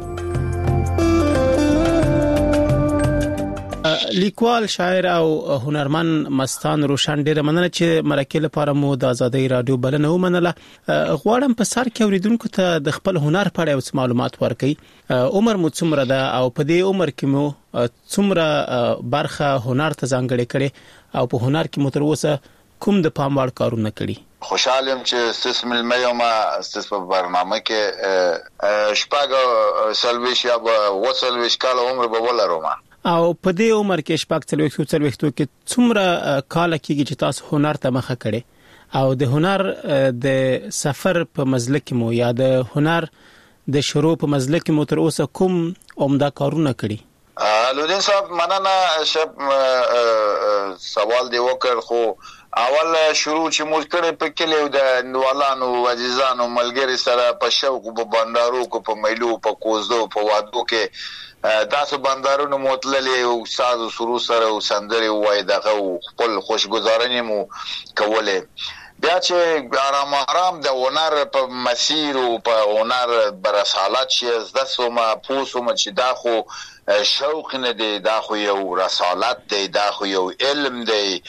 لیکوال، شاعر او هنرمند مستان روشن، ډیره مننه چې مرکه لپاره مو د آزادۍ رادیو بلنه ومنله. غواړم په سر کې اوریدونکو ته د خپل هنر په اړه معلومات ورکړئ. عمر مو څومره ده او په دې عمر کې مو څومره برخه هنر ته ځانګړې کړې او په هنر کې مو تر اوسه کوم د پام وړ کارونه کړي؟ خوشحالم چې ستاسو ملمه یم، ستاسو په برنامه کې شپږ سلويش یا وسلويش کال عمر به ولرم. او په دې عمر کې شپږ څلوېښتو څلوېښتو کې څومره کال کېږي چې تاسو هنر ته مخه کړئ او د هنر د سفر په مزله کې مو یا د هنر د شروع په مزله کې مو تر اوسه کوم عمده کارونه کړي؟ لودین صاحب مننه. شب سوال دی وکړ، خو اول شروع چې موږ کړې په کلیو د نوالانو عزیزانو ملګری سره په شوق په بندارو کو په میلو په کوزدو په وادو کې تاسو بندارونو متللې او ساز او سرو سره او سندري وای دغه خپل خوشګذراني مو کوله. بیا چې آرام آرام د هنر په مسیر او په هنر برسالت چې د سومه پوسوم چې دا خو شوق نه دی، دا خو یو رسالت دی، دا خو یو علم دی.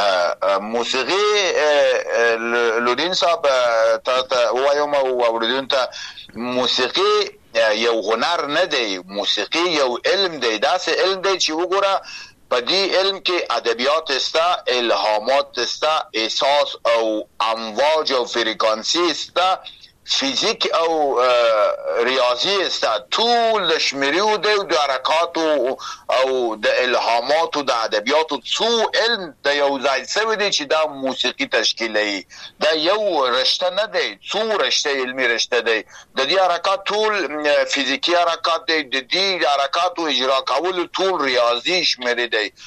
موسیقي لودین صاحب ته وایم او اوریدون ته موسیقي یو هنر نه دی، موسیقي یو علم دی. دا سه علم دی چې وګوره په دې علم کې ادبیات استا، الهامات استا، احساس او امواج او فریکانسی استا، فیزیک او ریاضی استا، طول شمیریو دی د حرکات او د الهامات او د ادبیات څو علم د یو ځای سوي دی چې دا موسیقي تشکیلوي. دا یو رشته نه دی، څو رشته علمي رشته دی. د دې حرکات ټول فیزیکی حرکات دی، د دې حرکات او اجرا کول ټول ریاضي شمیرې دی.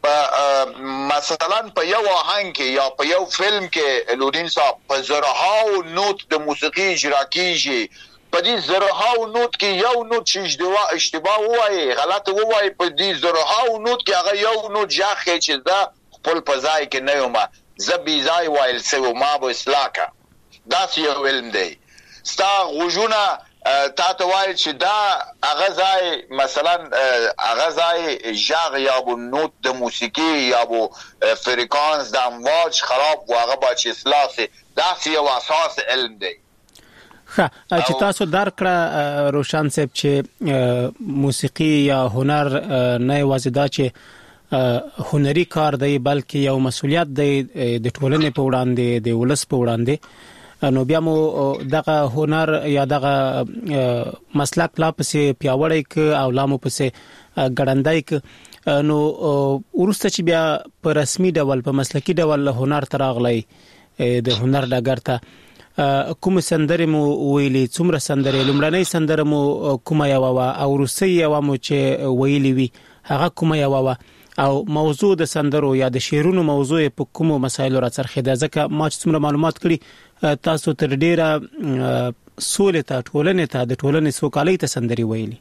مثلا په یو آهنګ کې یا په یو فلم کې لودین صاحب په زرهاو نوت د موسیقي اجرا کیږي، په دې زرهاو نوت کې یو نوت چې اشتباه وایي غلط وایي، په دې زرهاو نوت کې هغه یو نوت ځاخه چې دا خپل په ځای کې نه یوم زه بي ځای وایل سو ما به اصلاح کا. دا یو علم دی. ستا غوژونه تا ته وایي چې دا هغه ځای مثلا هغه ځای ژغ یا بو نوت د موسیقي یا بو فریکانس د امواج خراب و هغه به چې اصلاح سي. دا یو اساس علم دی. ښه چې تاسو درکړه روشن صاحب چې موسیقي یا هنر نه یوازې دا چې هنري کار دی بلکې یو مسؤلیت دی د ټولنې په وړاندې د ولس په وړاندې، نو بیا مو دغه هنر یا دغه مسلک لا پسې پیاوړی ک او لا مو پسې ګړندای ک، نو ورسته چې بیا په رسمي ډول په مسلکی ډول هنر تراغلی د هنر ډګر ته کوم سندره مو ویلي، څومره سندره، لومړنۍ سندره مو کومه یو وا او روسي یو مو چې ویلي وي هغه کومه یو وا، او موضوع د سندرو یا د شعرونو موضوع په کومو مسایلو را څرخیده؟ ځکه ما چې څومره معلومات کړي تاسو تر ډیره سولې ته ټولنې ته د ټولنې سوکالۍ ته سندري ویلي.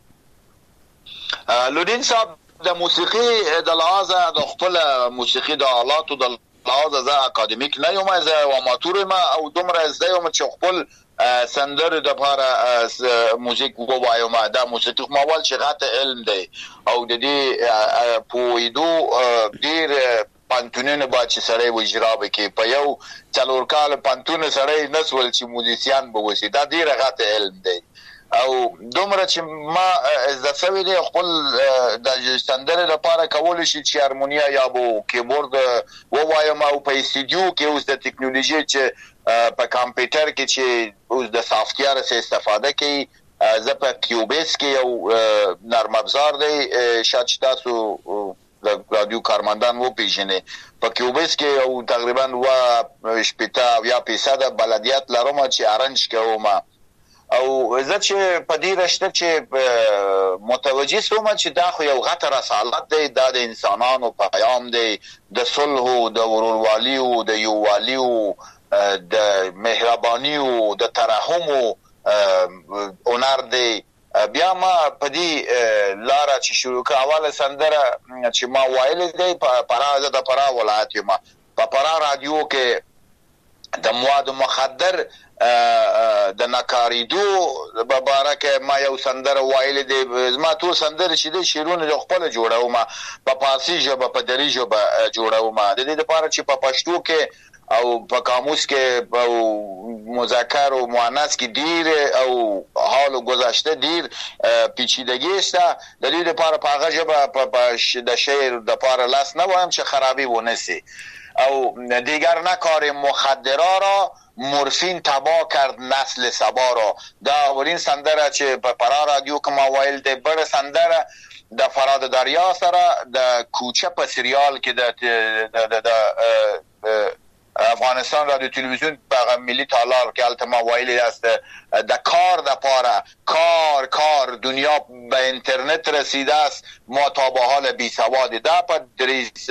لودین صاحب د موسیقي د لحاظه د خپل موسیقي د آلاتو د لحاظه زه اکادمیک نه یم، زه اماتور یم او دومره زده یم چې خپل سندر د لپاره موزیک ووایم. دا موسیقي ماول چې غته علم دی او د دې پویدو ډیر پانتونونه با چې سړی وجرا وکي، په یو څلور کال پانتونه سړی نسول چې موزیسیان به وسی. دا ډیر غته علم دی او دومره چې ما زده شوی دی خپل د سندره لپاره کول شي چې هارمونیا یا بو کیبورد ووایم او په استودیو کې اوس د ټکنالوژي چې په کمپیوټر کې چې اوس د سافټویر څخه استفاده کوي، زه په کیوبیس کې یو نرم افزار دی شاید تاسو د رادیو کارمندان وو پیژنې، په کیوبیس کې یو تقریبا و شپږ یا پیسه بلدیات لرم چې ارنج کوم او زه چې په دې رشته چې متوجه شوم چې دا خو یو غټ رسالت دی، دا د انسانانو پیغام دی د صلح او د ورورولۍ او د یووالۍ او د مهرباني او د ترحم او هنر دی. بیا ما په دې لاره چې شروع کړ اوله سندره چې ما وایل دی په پرازه د پرا ولایت ما په پرا رادیو کې د مواد مخدر د نکاریدو مبارکه ما یو سندره وایل دی. ما ټول سندره چې د شیرونه د خپل جوړاوم په فارسی ژبه په دری ژبه جوړاوم د دې لپاره چې په پښتو کې او په قاموس کې او مذکر او مؤنث کې ډیر او حال گذشته ډیر پیچیدګي شته. د دې لپاره په هغه ژبه په د شعر د لپاره لاس نه وایم چې خرابي ونه سي او دیگر نه کار مخدرا را مورفین تباه کرد نسل سبا را. دا اولین سندره چې په پرا رادیو کې ما وایل دی. بل سندره د فراد دریا سره د کوچه په سریال کې د د د افغانستان رادیو تلویزیون په ملي تالار کې التما وایلی است د کار د پاره کار کار دنیا به اینترنت رسیده است ما تا به حال بی سواد دا په دریس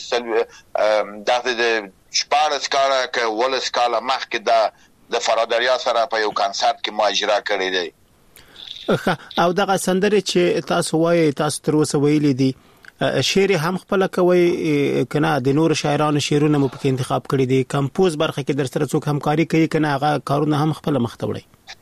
د شپارس کاله که ولس کاله مخکې د د فرادریا سره په یو کنسرت کې ما اجرا کړی دی. او دغه سندره چې تاسو وایي تاسو تر اوسه ویلي دي شعر هم خپل کوي کنه د نور شاعرانو شعرونه مو په انتخاب کړی دي کمپوز برخه کې در سره څوک همکاري کوي کنه هغه کارونه هم خپل مختوړي؟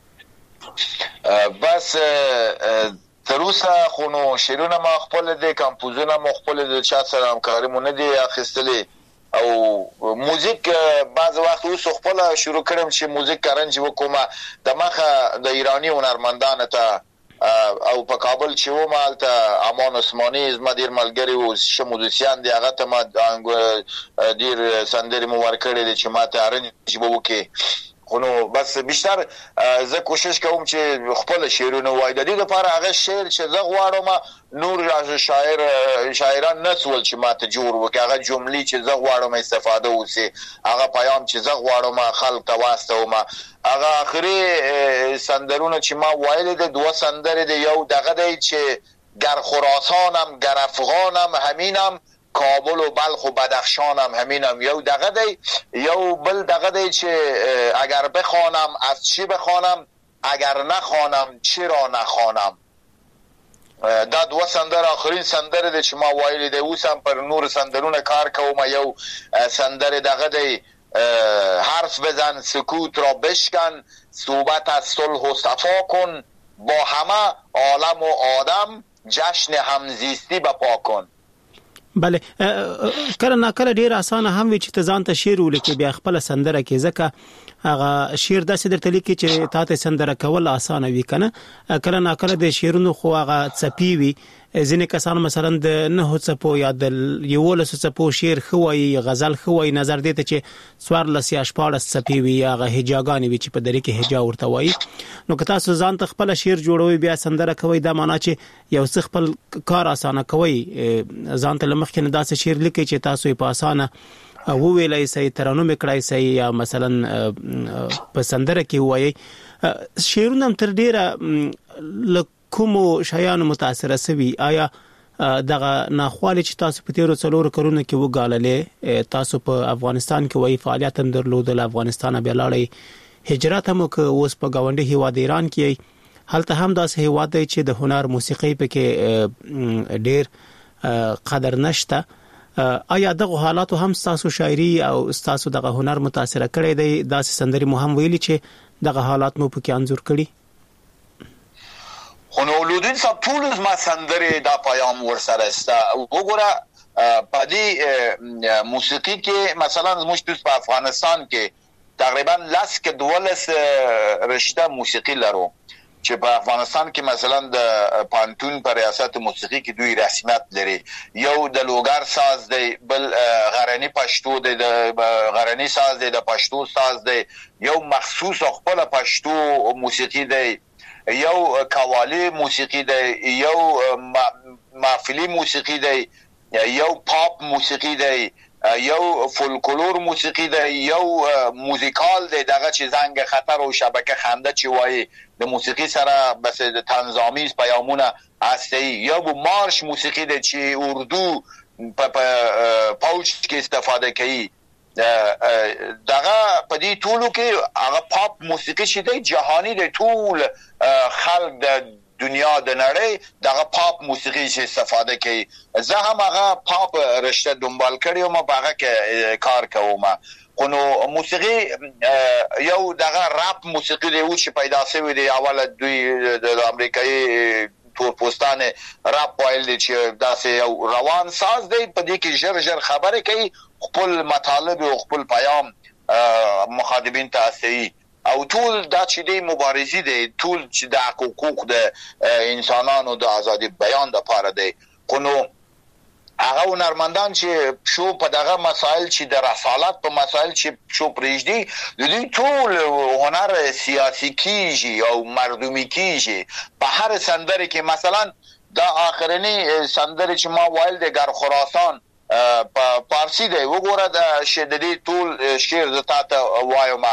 بس تر اوسه خو نو شعرونه ما خپل دي کمپوزونه مو خپل دي چا سره همکاري مونږ دي اخیستلې او موزیک بعض وخت اوس خپل شروع کړم چې موزیک ارنج وکوم د مخه د ایرانی هنرمندانو ته او په کابل چې و مالته امان عثماني زما ډیر ملګری او شه موزیسیان دی هغه ته ما ډیر سندري مو ورکړې دي چې ما ته ارنج وکي خو نو بس بیشتر زه کوشش کوم چې خپل شعرونه وای د دې لپاره هغه شعر چې زه غواړم نور شاعر شاعران نسول چې ما ته جوړ وکړي هغه جملې چې زه غواړم استفاده وسی هغه پیام چې زه غواړم خلک ته واستوم هغه اخري سندرونه چې ما وایل دي دوه سندره دي یو دغه دی چې گر خراسانم گر افغانم همینم کابل و بلخ و بدخشان هم همین هم یو دغه دی. یو بل دغه دی چې اگر بخوانم از چی بخوانم، اگر نخوانم چرا نخوانم. دا دو سندر آخرین سندر دی چې ما وایلی دی. اوس هم پر نور سندرونه کار کوم. یو سندر دغه دی حرف بزن سکوت را بشکن، صحبت از صلح و صفا کن، با همه عالم و آدم جشن همزیستی بپا کن. بله، کله ناکله ډیر اسانه هم وي چې ته ځان ته شعر ولیکې بیا خپل سندره کې، ځکه هغه شعر داسې درته لیکي چې تاسو سندره کول اسانه وي کنه. کله ناکله د شعرونو خو هغه څپی وي. ځینې کسان مثلا د نه څپو یا د یولس څپو شعر خوای غزل خوای نظر دی ته چې سوار لسیا شپاړس څپی وي هغه هجاګانی وي چې په دری کې هجا ورته وایي. نو که تاسو ځان ته خپل شعر جوړوي بیا سندره کوي دا معنی چې یو څه خپل کار اسانه کوي. ځان ته لمخ کې نه داسې شعر لیکي چې تاسو په اسانه او ویلای سي ترانو میکړای سي یا مثلا په سندره کې وایي. شعرونه تر ډیره کومو شایانو متاثر سوي؟ آیا دغه ناخوالي چې تاسو په تیرو څلورو کلونو کې وګاللې، تاسو په افغانستان کې وایي فعالیت هم درلودل، افغانستان بیا لاړی هجرت هم که اوس په گاونډي هیواد ایران کې هلته هم داسې هیواد دی چې د هنر موسیقي پکې ډیر قدر نشته. آیا دغه حالاتو هم تاسو شاعري او تاسو دغه هنر متاثر کړی دی؟ داسې سندري مو هم ویلي چې دغه حالات مو پکې انځور کړي؟ خو نو لودین صاحب ټول از ما سندره دا پیام ورسره است. وګوره په دې موسیقي کې مثلا زموږ په افغانستان کې تقریبا لاس کې دولس رشته موسیقي لرو چې په افغانستان کې مثلا د پانتون پر ریاست موسیقي کې دوی رسمیت لري. یو د لوګر ساز دی، بل غرنی پښتو دی، د غرنی ساز دی، د پښتو ساز دی، یو مخصوص خپل پښتو موسیقي دی، یو قوالی موسیقی دی، یو محفلی موسیقی دی، یو پاپ موسیقی دی، یو فولکلور موسیقی دی، یو موزیکال دی دغه چې زنګ خطر او شبکه خنده چې وایي د موسیقي سره بس د تنظامیز پیامونه هستی، یو مارش موسیقی دی چې اردو په پاوچ کې استفاده کوي. دغه په دې ټولو کې هغه پاپ موسیقي چې دی جهانی دی، ټول خلک د دنیا د نړۍ دغه پاپ موسیقي چې استفاده کوي. زه هم هغه پاپ رشته دنبال کړی او ما هغه کې کار کوم. خو نو موسیقي یو دغه رپ موسیقي دی چې پیدا شوی دی اول دوی د امریکایي تورپوستان رپ وایل دی چې داسې یو روان ساز دی، په دې کې ژر ژر خبرې کوي، خپل مطالب او خپل پیام مخاطبین ته رسوي. او ټول دا چې دی مبارزي دی، ټول چې د حقوق د انسانانو د ازادي بیان د پاره دی. خو نو هغه هنرمندان چې شو په دغه مسائل چې د رسالت په مسائل چې شو پرېږدي، د دوی ټول هنر سیاسي کیږي او مردمي کیږي. په هر سندره کې مثلا دا آخرنی سندره چې ما وایل د گر خراسان په پارسی دی، وګوره د شددي ټول شعر د تاته وایم.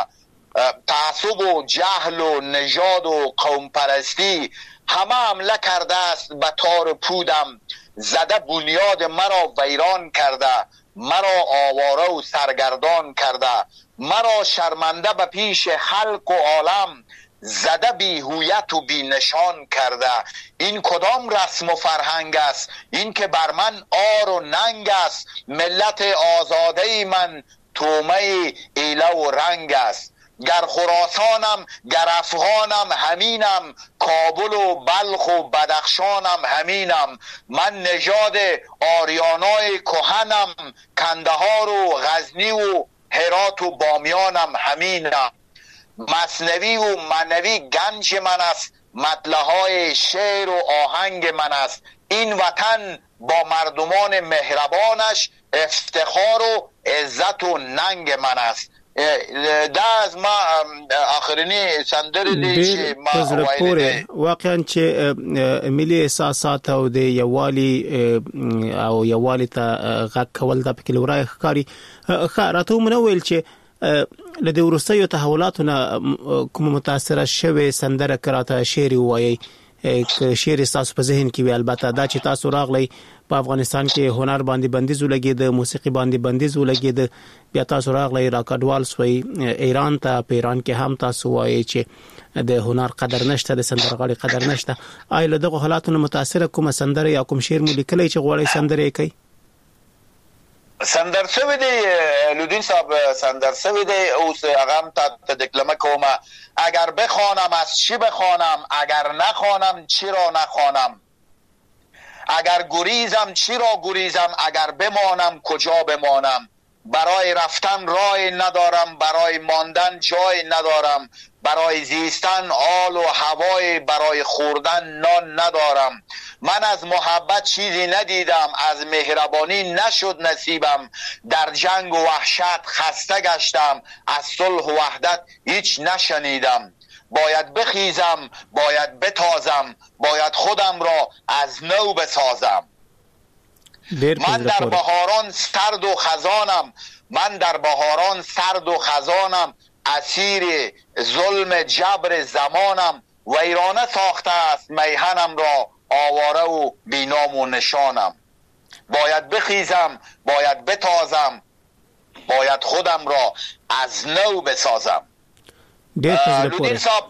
تعصب و جهل و نژاد و قوم پرستی همه حمله کرده است به تار پودم، زده بنیاد مرا ویران کرده، مرا آواره و سرگردان کرده، مرا شرمنده به پیش خلق و عالم، زده بی هویت و بی نشان کرده. این کدام رسم و فرهنگ است؟ این که بر من آر و ننگ است، ملت آزاده من تومه ایله و رنگ است. گر خراسانم گر افغانم همینم، کابل و بلخ و بدخشانم همینم. من نژاد آریانای کهنم، کندهار و غزنی و هرات و بامیانم همینم. مثنوی و منوی گنج من است، مطلعهای شعر و آهنگ من است. این وطن با مردمان مهربانش افتخار و عزت و ننگ من است. دا از ما آخرینی سندره دی چې ما وایي واقعا چې ملي احساسات او د یوالي او یوالي ته غږ کول د پکې لورای ښکاری خاراته منویل چې له دې ورستیو تحولاتونه کوم متاثر شوه سندره کراته شعر وایي شعر تاسو په ذهن کې وي. البته دا چې تاسو راغلی په افغانستان کې هنر باندې بندیز ولګید، موسیقي باندې بندیز ولګید، بیا تاسو راغلی راکډوال سوی ایران ته. په ایران کې هم تاسو وایي چې د هنر قدر نشته، د سندرغاړي قدر نشته. آیا له دغه حالاتونو متاثر کوم سندره یا کوم شعر مو لیکلی چې غواړئ سندره کوي؟ سندر سوی دی لودین صاحب، سندر سوی دی. اوس هغه هم تا دکلمه کوم. اگر بخوانم از چی بخوانم، اگر نخوانم چی را نخوانم، اگر گریزم چی را گریزم، اگر بمانم کجا بمانم، برای رفتن راه ندارم، برای ماندن جای ندارم، برای زیستن آل و هوای، برای خوردن نان ندارم. من از محبت چیزی ندیدم، از مهربانی نشد نصیبم، در جنگ و وحشت خسته گشتم، از صلح و وحدت هیچ نشنیدم. باید بخیزم، باید بتازم، باید خودم را از نو بسازم. من در بهاران سرد و خزانم، من در بهاران سرد و خزانم، اسیر ظلم جبر زمانم، ویرانه ساخته است میهنم را آواره و بینام و نشانم. باید بخیزم، باید بتازم، باید خودم را از نو بسازم. لودین صاحب،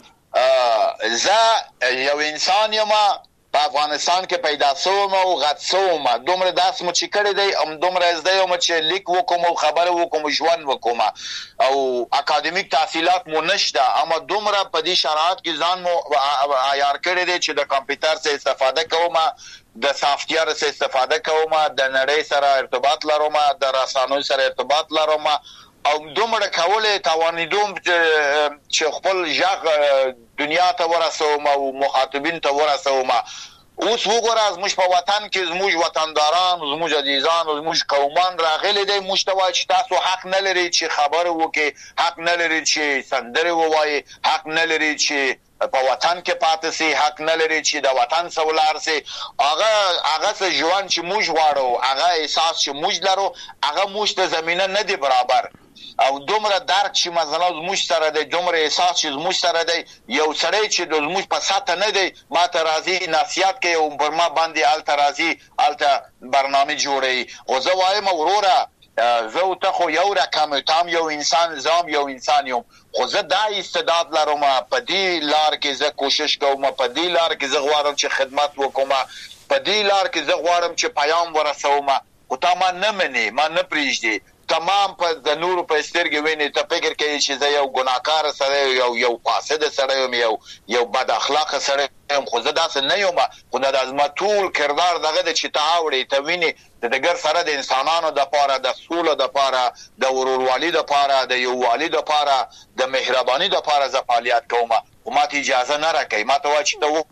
زه یو انسان یم په افغانستان کې پیدا شوم او غد شوم. دومره داس مو چې کړی دی، ام دومره زده یم چې لیک وکوم او خبره وکوم، ژوند وکوم، او اکاډمیک تحصیلات مو نشته، اما دومره په دې شرایط کې ځان مو عیار کړی دی چې د کمپیوټر څخه استفاده کوم، د سافټویر څخه استفاده کوم، د نړۍ سره ارتباط لرم، د رسنیو سره ارتباط لرم، او دومره کولای توانیدم چې خپل ژغ دنیا ته ورسوم او مخاطبین ته ورسوم. اوس وګوره زموږ په وطن کې زموږ وطنداران، زموږ عزیزان، زموږ قومان راغلي دي، موږ ته وایي چې تاسو حق نه لري چې خبره وکړي، حق نه لري چې سندره ووایي، حق نه لري چې په وطن کې پاتې سي، حق نه لري چې د وطن سولار سي. هغه هغه څه ژوند چې موږ غواړو، هغه احساس چې موږ لرو، هغه موږ ته زمينه نه دی برابر. او دومره درک چې مثلا زموږ سره دی، دومره احساس چې زموږ سره دی، یو سړی چې د زموږ په ساته نه دی، ما ته راځي نصیحت کوي او پر ما باندې الته راځي، الته برنامه جوړوي. او زه وایم وروره، زه او ته خو یو رقم، تام یو انسان، زام یو انسان یم، خو زه دا استعداد لرم، په دې لار کې زه کوشش کوم، په دې لار کې زه غواړم چې خدمت وکوم، په دې لار کې زه غواړم چې پیام ورسوم. او تا ما نه منې، ما نه پرېږدې، تمام په د نورو په سترګې ویني، ته فکر کوي چې زه یو ګناهکار سړی یو یو فاسد سړی یم، یو یو بد اخلاق سړی یم، خو زه داسې نه یم. خو دا زما ټول کردار دغه دی چې ته اورې، ته وینې د دګر سره د انسانانو د پاره، د سولو د پاره، د ورورولۍ د پاره، د یووالي د پاره، د مهرباني د پاره زه فعالیت کوم. خو ما ته اجازه نه راکوي، ما ته وایي چې ته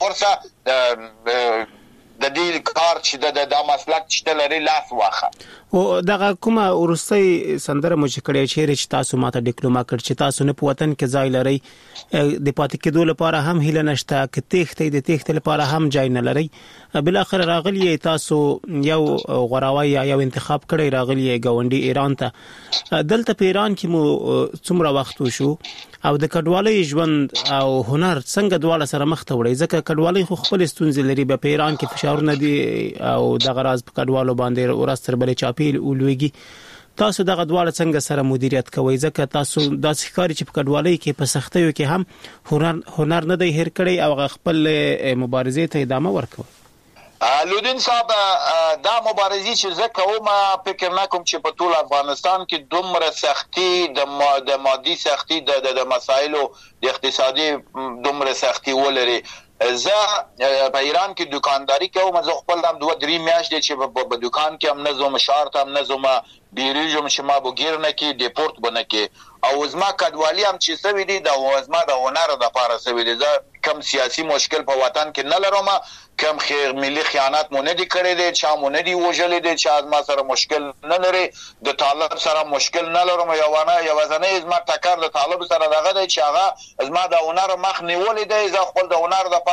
ورسه د دې کار چې د د مسلک چې لري لاس واخه. او دغه کومه ورستۍ سندره مو چې کړی چې تاسو ماته ډیپلوما کړ چې تاسو نه په وطن کې ځای لري، د پاتې کېدو لپاره هم هیله نشته، کې تېښتې د تېښتې لپاره هم ځای نه لري، بل اخر راغلی تاسو یو غوراوی یا یو انتخاب کړی راغلی ګاونډي ایران ته. دلته په ایران کې مو څومره وخت وشو او د کډوالۍ ژوند او هنر څنګه دواړه سره مخ ته وړي؟ ځکه کډوالۍ خو خپل ستونزې لري، په ایران کې فشارونه دي او دغه راز په کډوالو باندې ورځ تر بلې چاپیل اولويږي. تاسو دغه دواړه څنګه سره مدیریت کوئ؟ ځکه تاسو داسې ښکاري چې په کډوالۍ کې په سختیو کې هم هنر هنر نه دی هېر کړی او خپل مبارزې ته ادامه ورکوي. لودین صاحب، دا مبارزي چې زه کوم، فکر نه کوم چې په ټول افغانستان کې دومره سختی د مادي سختی د مسایلو د اقتصادي دومره سختی ولري. زه په ایران کې دکانداری کوم، زه خپل هم دوه درې میاشتې چې په دکان کې هم نظم شارت هم نظم بیریجم چې ما بوګیر نه کې ډیپورت بنه کې، او زما کډوالی هم چې سوي دي د زما د هنر د لپاره سوي دي. زه کم سیاسي مشکل په وطن کې نه لرم، کم خیر ملي خیانت مونږ نه دي کړی دي، چا مونږ نه دي وژلې دي، چا ما سره مشکل نه لري، د طالب سره مشکل نه لرم. یو نه یو ځنه زما ټکر د طالب سره دغه دی چې هغه زما د هنر مخ نیولې دی. زه خپل د هنر د لپاره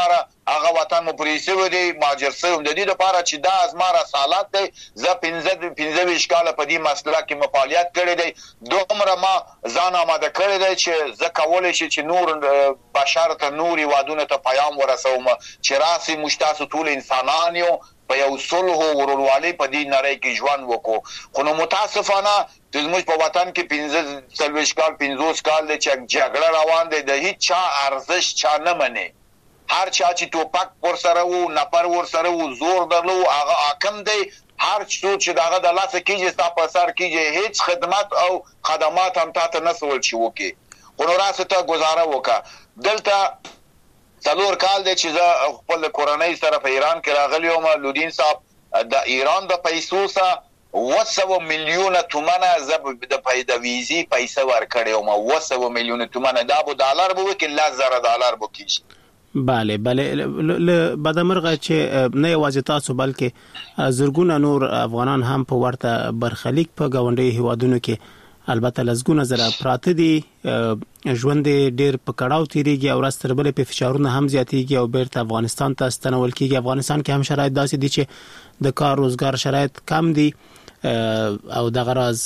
هغه وطن مو پریسه و دی ماجر سوم د دې لپاره چې دا ازما رسالت دی ز پنځه پنځه ویش کال په دې مسله کې مفاعلیت کړی دی دومره ما ځان آماده کړی دی چې ز کولای شي چې نور بشر ته نوري وادونه ته پیغام ورسوم چې راسي مشتاسو ټول انسانان یو په یو صلح او ورورولۍ په دې نړۍ کې ژوند وکړو خو نو متاسفانه د زموږ په وطن کې پنځه څلوېښت کال پنځوس کال دی چې جګړه روان دی د هیڅ چا ارزش چا نه مني هر چا چې ټوپک ور سره وو نفر ور سره وو زور درلو هغه حاکم دی هر څو چې دغه د لاسه کېږي ستا په سر کېږي هیڅ خدمت او خدمات هم تاسو نه سول شي وکي خو نو راسته گزاره وکړه دلته څلور کال دی چې زه خپل کورنۍ سره په ایران کې راغلی وم لودین صاحب د ایران د پیسو سره وسو میلیونه تومنه زب د پیدا ویزي پیسې ورکړې وم وسو میلیونه تومنه دا بو ډالر بو کې لا زره ډالر بو کیږي bale bale ل بدمرغه چې نه یوازې تاسو بلکې زرګونه نور افغانان هم په ورته برخلیک په گاونډي هیوادونو کې البته لزګونه زره پراته دي ژوند ډیر په کړهو تیریږي او راستربلې په فشارونه هم زیاتېږي او بیرته افغانستان ته ستنول کیږي افغانستان کې هم شرایط داسې دي چې د کار روزګار شرایط کم دي او د غراز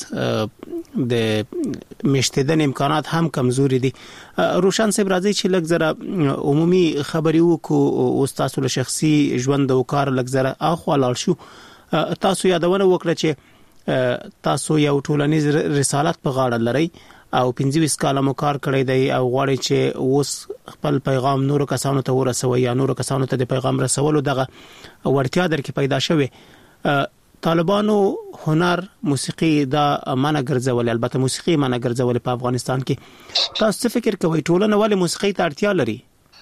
د مشتدن امکانات هم کمزوري دي روشن صاحب راځي چې لږ زره عمومي خبري وکړو او تاسو له شخصي ژوند او کار لږ زره اخو لاړ شو تاسو یادونه وکړه چې تاسو یو ټولنیز رسالت په غاړه لرئ او پنځه ویشت کاله مو کار کړی دی او غواړئ چې اوس خپل پیغام نورو کسانو ته ورسوي یا نورو کسانو ته د پیغام رسولو دغه ورتیا درکې پیدا شوه طالبانو هنر موسیقي دا معنا ګرځول البته موسیقي معنا ګرځول په افغانستان کې تاسو فکر کوئ ټولنه ولې موسیقي ته اړتیا لري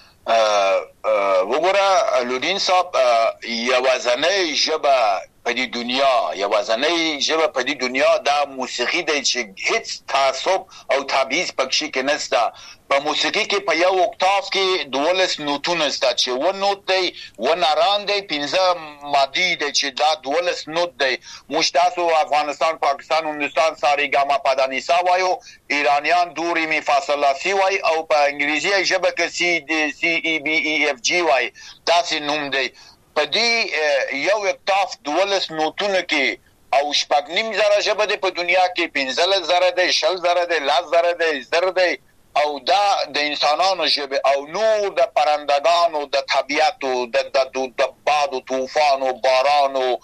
وګوره لودین صاحب یوازنۍ ژبه په دې دنیا یوازنۍ ژبه په دې دنیا دا موسیقي دی چې هیڅ تعصب او تبعیض پکې کې نشته په موسیقي کې په یو اوکتاف کې دولس نوتونه ستا چې و نوت دی و ناران دی پنځه مادي دی چې دا دولس نوت دی مشتاسو افغانستان پاکستان هندوستان ساری ګاما پادانیسا وایو ایرانیان دوری می فاصله سی وای او په انګلیسي ژبه کې سی دی سی ای بی ای اف جی وای تاسو نوم دی په دې یو اکتاف دولس نوتونه کې او شپږ نیم زره ژبه د په دنیا کې پنځه زره د شل زره د لاس زره د زر د او دا د انسانانو ژبه او نور د پرندگانو د طبيعتو د د باد او طوفان او باران او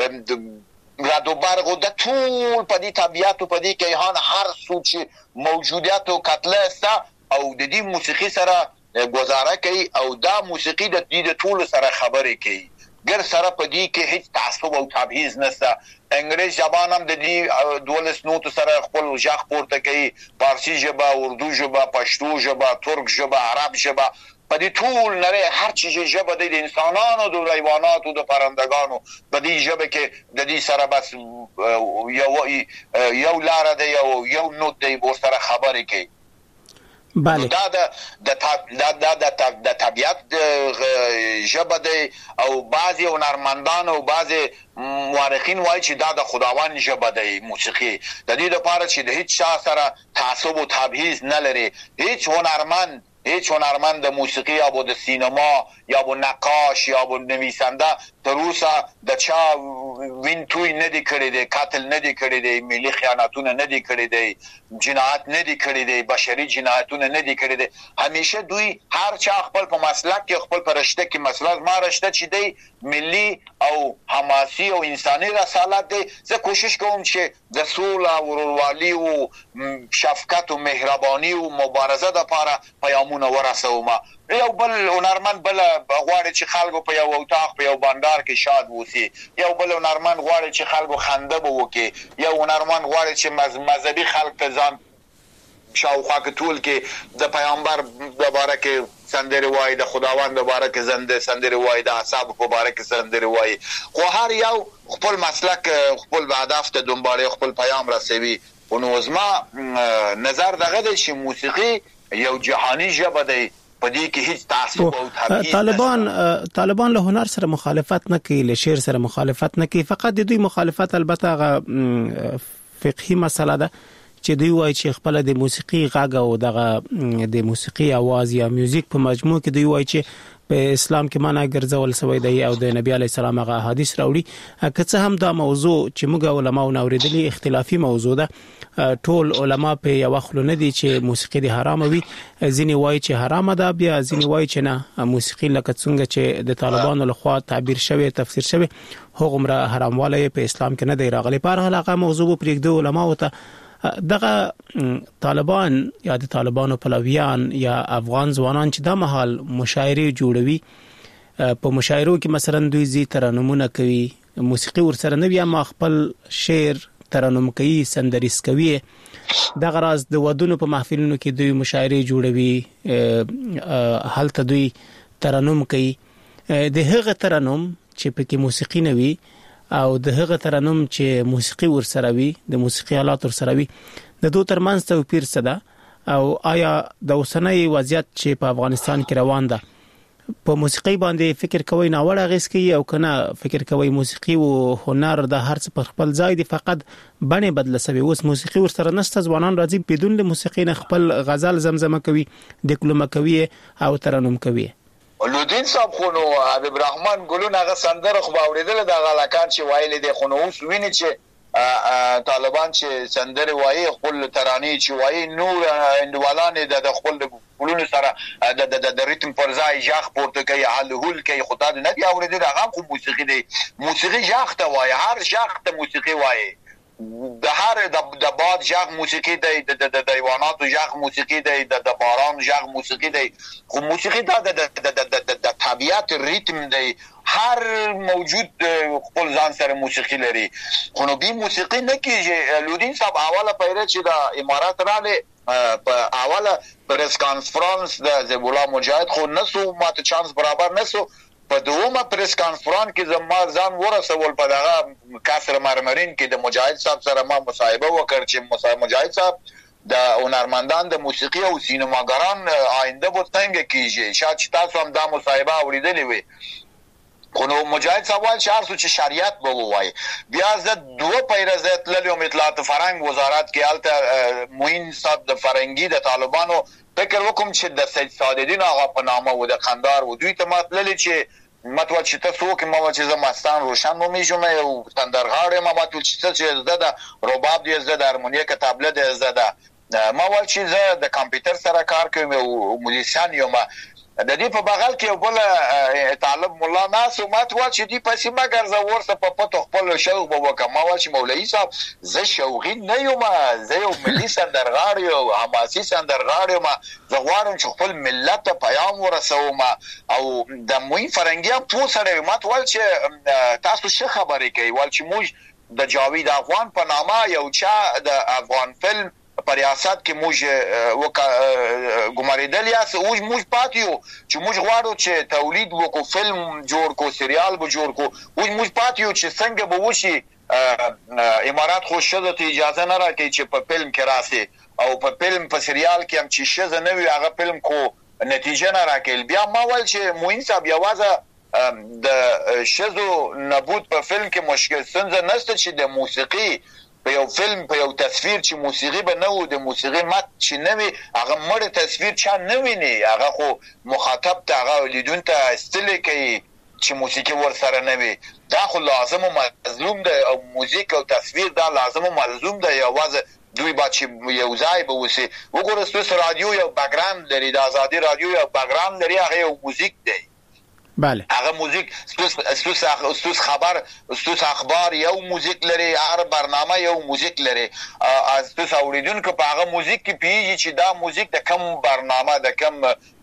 رعد و برق د ټول په دې طبيعتو په دې کې هر څه چې موجودیت او قتل است او د دې موسیقي سره گزاره کوي او دا موسیقي د دې ټول سره خبرې کوي ګر سره په دې کې هیڅ تعصب او تبعیض نشته انګلیسي زبان هم د دې دولس نوت سره خپل ژغ پورته کوي فارسی ژبه اردو ژبه پښتو ژبه ترک ژبه عرب ژبه په دې ټول نړۍ هر چیز ژبه د انسانانو د حیواناتو د پرندگانو په دې ژبه کې د دې سره بس یو یو لار دی یو یو نوت دی ور سره خبرې کوي بله دا د د د د د طبيعت ژبه دی او بعضي هنرمندان او بعضي مورخین وایي چې دا د خداوند ژبه دی موسیقي د دې لپاره چې د هیڅ شا سره تعصب او تبعیض نه لري هیڅ هنرمند هیڅ هنرمند د موسیقي یا د سینما یا د نقاش یا د نویسنده تر اوسه د چا وین توی نه دی کړی دی قاتل نه دی کړی دی ملي خیانتونه نه دی کړی دی جنایت نه دی کړی دی بشري جنایتونه نه دی کړی دی همیشه دوی هر چا خپل په مسلک کې خپل په رشته کې مسلک ما رشته چې دی ملي او حماسي او انساني رسالت دی زه کوشش کوم چې د صلح او ورورولۍ او شفقت او مهرباني او مبارزه لپاره پیغامونه ورسوم یو بل هنرمند بل غواړي چې خلکو په یو اوتاق په یو بندر کې شاد وسی یو بل هنرمند غواړي چې خلکو خنده وکړي یو هنرمند غواړي چې مذهبي خلک ته ځان شاوخوا کې ټول کې د پیغمبر مبارک سندره وای د خداوند مبارک زنده سندره وای د اصحاب مبارک سندره وای خو هر یو خپل مسلک خپل هدف ته دنباله خپل پیغام رسوي او نو زما نظر دغه د شي موسیقي یو جهانی ژبه دی په دې کې هیڅ تعصب او تبعیض طالبان طالبان له هنر سره مخالفت نه کوي له شعر سره مخالفت نه کوي فقط د دوی مخالفت البته فقهي مسله ده چې دوی وایي چې خپل د موسیقي غږ او دغه د موسیقي आवाज یا میوزیک په مجموع کې دوی وایي چې په اسلام کې معنا ګرځول شوی دی او د نبی علی السلام هغه حدیث راوړي. که څه هم دا موضوع چې موږ علماو نوریدلي اختلافي موضوع ده، ټول علما په یو خلو نه دي چې موسیقي د حرام وي. ځینې وایي چې حرام ده، بیا ځینې وایي چې نه، موسیقي لکه څنګه چې د طالبانو لخوا تعبیر شوی تفسیر شوی هغه حرامواله په اسلام کې نه دی راغلی. په هر حال هغه موضوع پرېږدو علماو ته. دغه طالبان یا د طالبانو پلویان یا افغان ځوانان چې د مهال مشاعرې جوړوي، په مشاعرو کې مثلا دوی زی ترنمونه کوي، موسیقي ورسره نه، بیا ما خپل شعر ترنم کوي، سندریس کوي. دغه راز د ودونو په محفلونو کې دوی مشاعرې جوړوي، هلته دوی ترنم کوي. د هغه ترنم چې پکې موسیقي نه وي او د هغه ترنم چې موسیقي ورسره وي، د موسیقي آلات ورسره وي، د دوه ترمنځ توپیر څه ده؟ او آیا د اوسنۍ وضعیت چې په افغانستان کې روان ده په موسیقي باندې فکر کوي ناوړه اغیز کوي او کنه فکر کوي موسیقي او هنر د هر څه پر خپل ځای دی، فقط بڼه بدله شوی، اوس موسیقي ورسره نشته، ځوانان راځي بدون له موسیقي نه خپل غزل زمزمه کوي، دکلمه کوي او ترنم کوي. لودین صاحب خو نو حبیب رحمان ګلون هغه سندره خو اوریدل د غلاکان چې وایل دي، خو نو اوس ویني چې طالبان چې سندره وایي، خپل ترانه چې وایي، نور اندوالان د خپل ګلون سره د د ریتم پر ځای ژغ پورته کوي، حلول کوي، خدای دې نه دی اوریدل. هغه خو موسیقي دی، موسیقي ژغ ته وایي، هر ژغ ته موسیقي وایي. د هر د باد ژغ موسیقي دی، د د حیواناتو ژغ موسیقي دی، د باران ژغ موسیقي دی. خو موسیقي دا د د طبیعت ریتم دی، هر موجود خپل ځان سره موسیقي لري. خو نو به موسیقي نه کیږي. لودین صاحب اوله پیره چې د امارات رااله په اوله پریس کانفرنس د زبولا مجاهد خو نسو ماته چانس برابر نسو، په دومره پریس کانفرنس کې زما ځان ورسول په دغه کاسر مرمرین کې د مجاهد صاحب سره ما مصاحبه وکړ چې مجاهد صاحب د هنرمندان د موسیقي او سینماګران آینده به څنګه کیږي، شاید چې تاسو هم دا مصاحبه اوریدلې وي. خو نو مجاهد صاحب وایي چې هر څه چې شریعت به وایي. بیا زه دوه پیره زه تللی وم اطلاعات فرهنګ وزارت کې، هلته معین صاحب د فرنګي د طالبانو فکر وکم چې د سید سعدالدین آغا په نامه و د قندار و دوی ته مطللی چې مطلب چې تاسو کې ما چې زمستان روشن مو میجوم او تندرغاړې ما مطلب چې څه زده د رباب دی، زده د هارمونیه کتابله دی، زده ما ول چې زه د کمپیوټر سره کار کوم او موزیسین یم. د دې په بغل کې یو بل طالب مولا ناس او مات ول چې دی پسې ما ګرځه ورسه په پټو خپل شوق به وکم. ما ول چې مولوی صاحب زه شوقي نه یم، زه یو ملي سندرغاړی او حماسي سندرغاړی یم، زه غواړم چې خپل ملت ته پیغام ورسوم. او د موین فرنګیا په سره مات ول چې تاسو څه خبرې کوي، ول چې موږ د جاوید افغان په نامه یو چا د افغان فلم په ریاست کې موږ وک ګماریدل یا اوج موږ پاتیو چې موږ غواړو چې تولید وکړو، فلم جوړ کو، سریال به جوړ کو. اوج موږ پاتیو چې څنګه به وشي. امارات خو شته ته اجازه نه راکړي چې په فلم کې راسي او په فلم په سریال کې هم چې شته نه وي هغه فلم کو نتیجه نه راکړي. بیا ما ول چې موین صاحب یوازې د شذو نبود په فلم کې مشکل څنګه نشته چې د موسیقي په یو فلم په یو تصویر چې موسیقي به نه و، د موسیقي مت چې نه وي، هغه مړ تصویر چا نه ویني، هغه خو مخاطب ته هغه لیدون ته استل کوي چې موسیقي ورسره نه وي. دا خو لازم او ملزوم ده، او موزیک او تصویر دا لازم او ملزوم ده. یوازې دوی با چې یو ځای به وسی. وګوره ستاسو رادیو یو بیکګراوند لري، د آزادي رادیو یو بیکګراوند لري، هغه یو موزیک دی. بله هغه موزیک ستوس ستوس خبر ستوس اخبار یو موزیک لري، هر برنامه یو موزیک لري. از ستوس اوریدونکو په هغه موزیک کې پیږي چې دا موزیک د کم برنامه د کم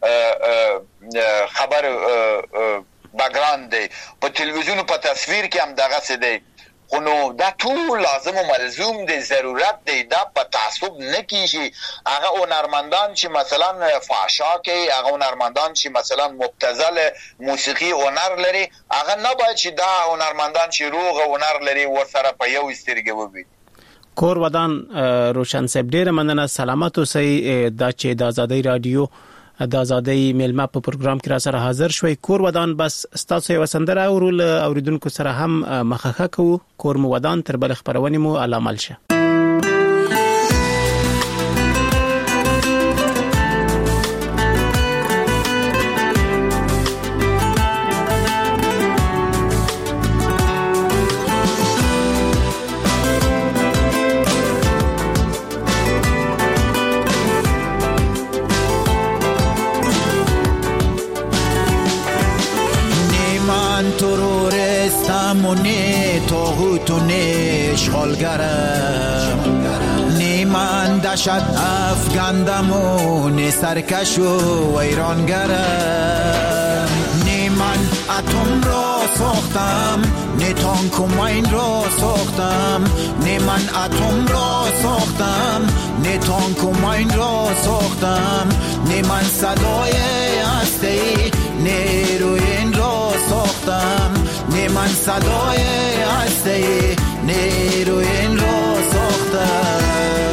خبر بیکګراوند دی. په تلویزیون په تصویر کې هم دغه څه دی. خو نو دا ټول لازم او ملزوم دی، ضرورت دی. دا په تعصب نه کیږي. هغه هنرمندان چې مثلا فحشا کوي، هغه هنرمندان چې مثلا مبتذل موسیقي هنر لري، هغه نه باید چې دا هنرمندان چې روغ هنر لري ورسره په یو سترګې ووي. کور ودان روشن صاحب ډیر مننه، سلامت اوسئ. دا چې د آزادۍ رادیو د آزادۍ میلمه په پروګرام کې را سره حاضر شوي. کور ودان بس ستاسو یو سندره اورول اوریدونکو سره هم مخخه کوو. کور مو ودان تر بل خبرونه مو علامل شه. همونه تاغوتونه اشغالگرم نی من دشت افگندمونه سرکش و ویرانگرم نی من اتم را ساختم نی تانک و ماین را ساختم نی من اتم را ساختم نی تانک و ماین را ساختم نی من صدای هستی نیروی این را ساختم نی من صدای هستی نیروی این را ساختم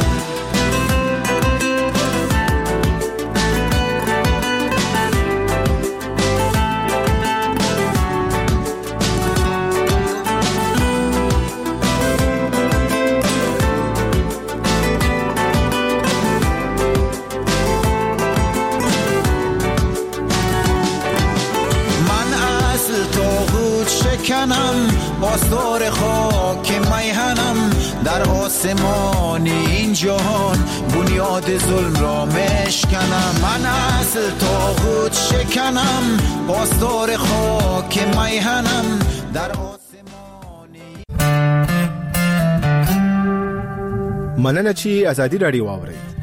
کنم آستار خاک میهنم در آسمان این جهان بنیاد ظلم را مشکنم من اصل طاغوت شکنم آستار خاک میهنم در آسمان مننه چې ازادي رادیو واورئ.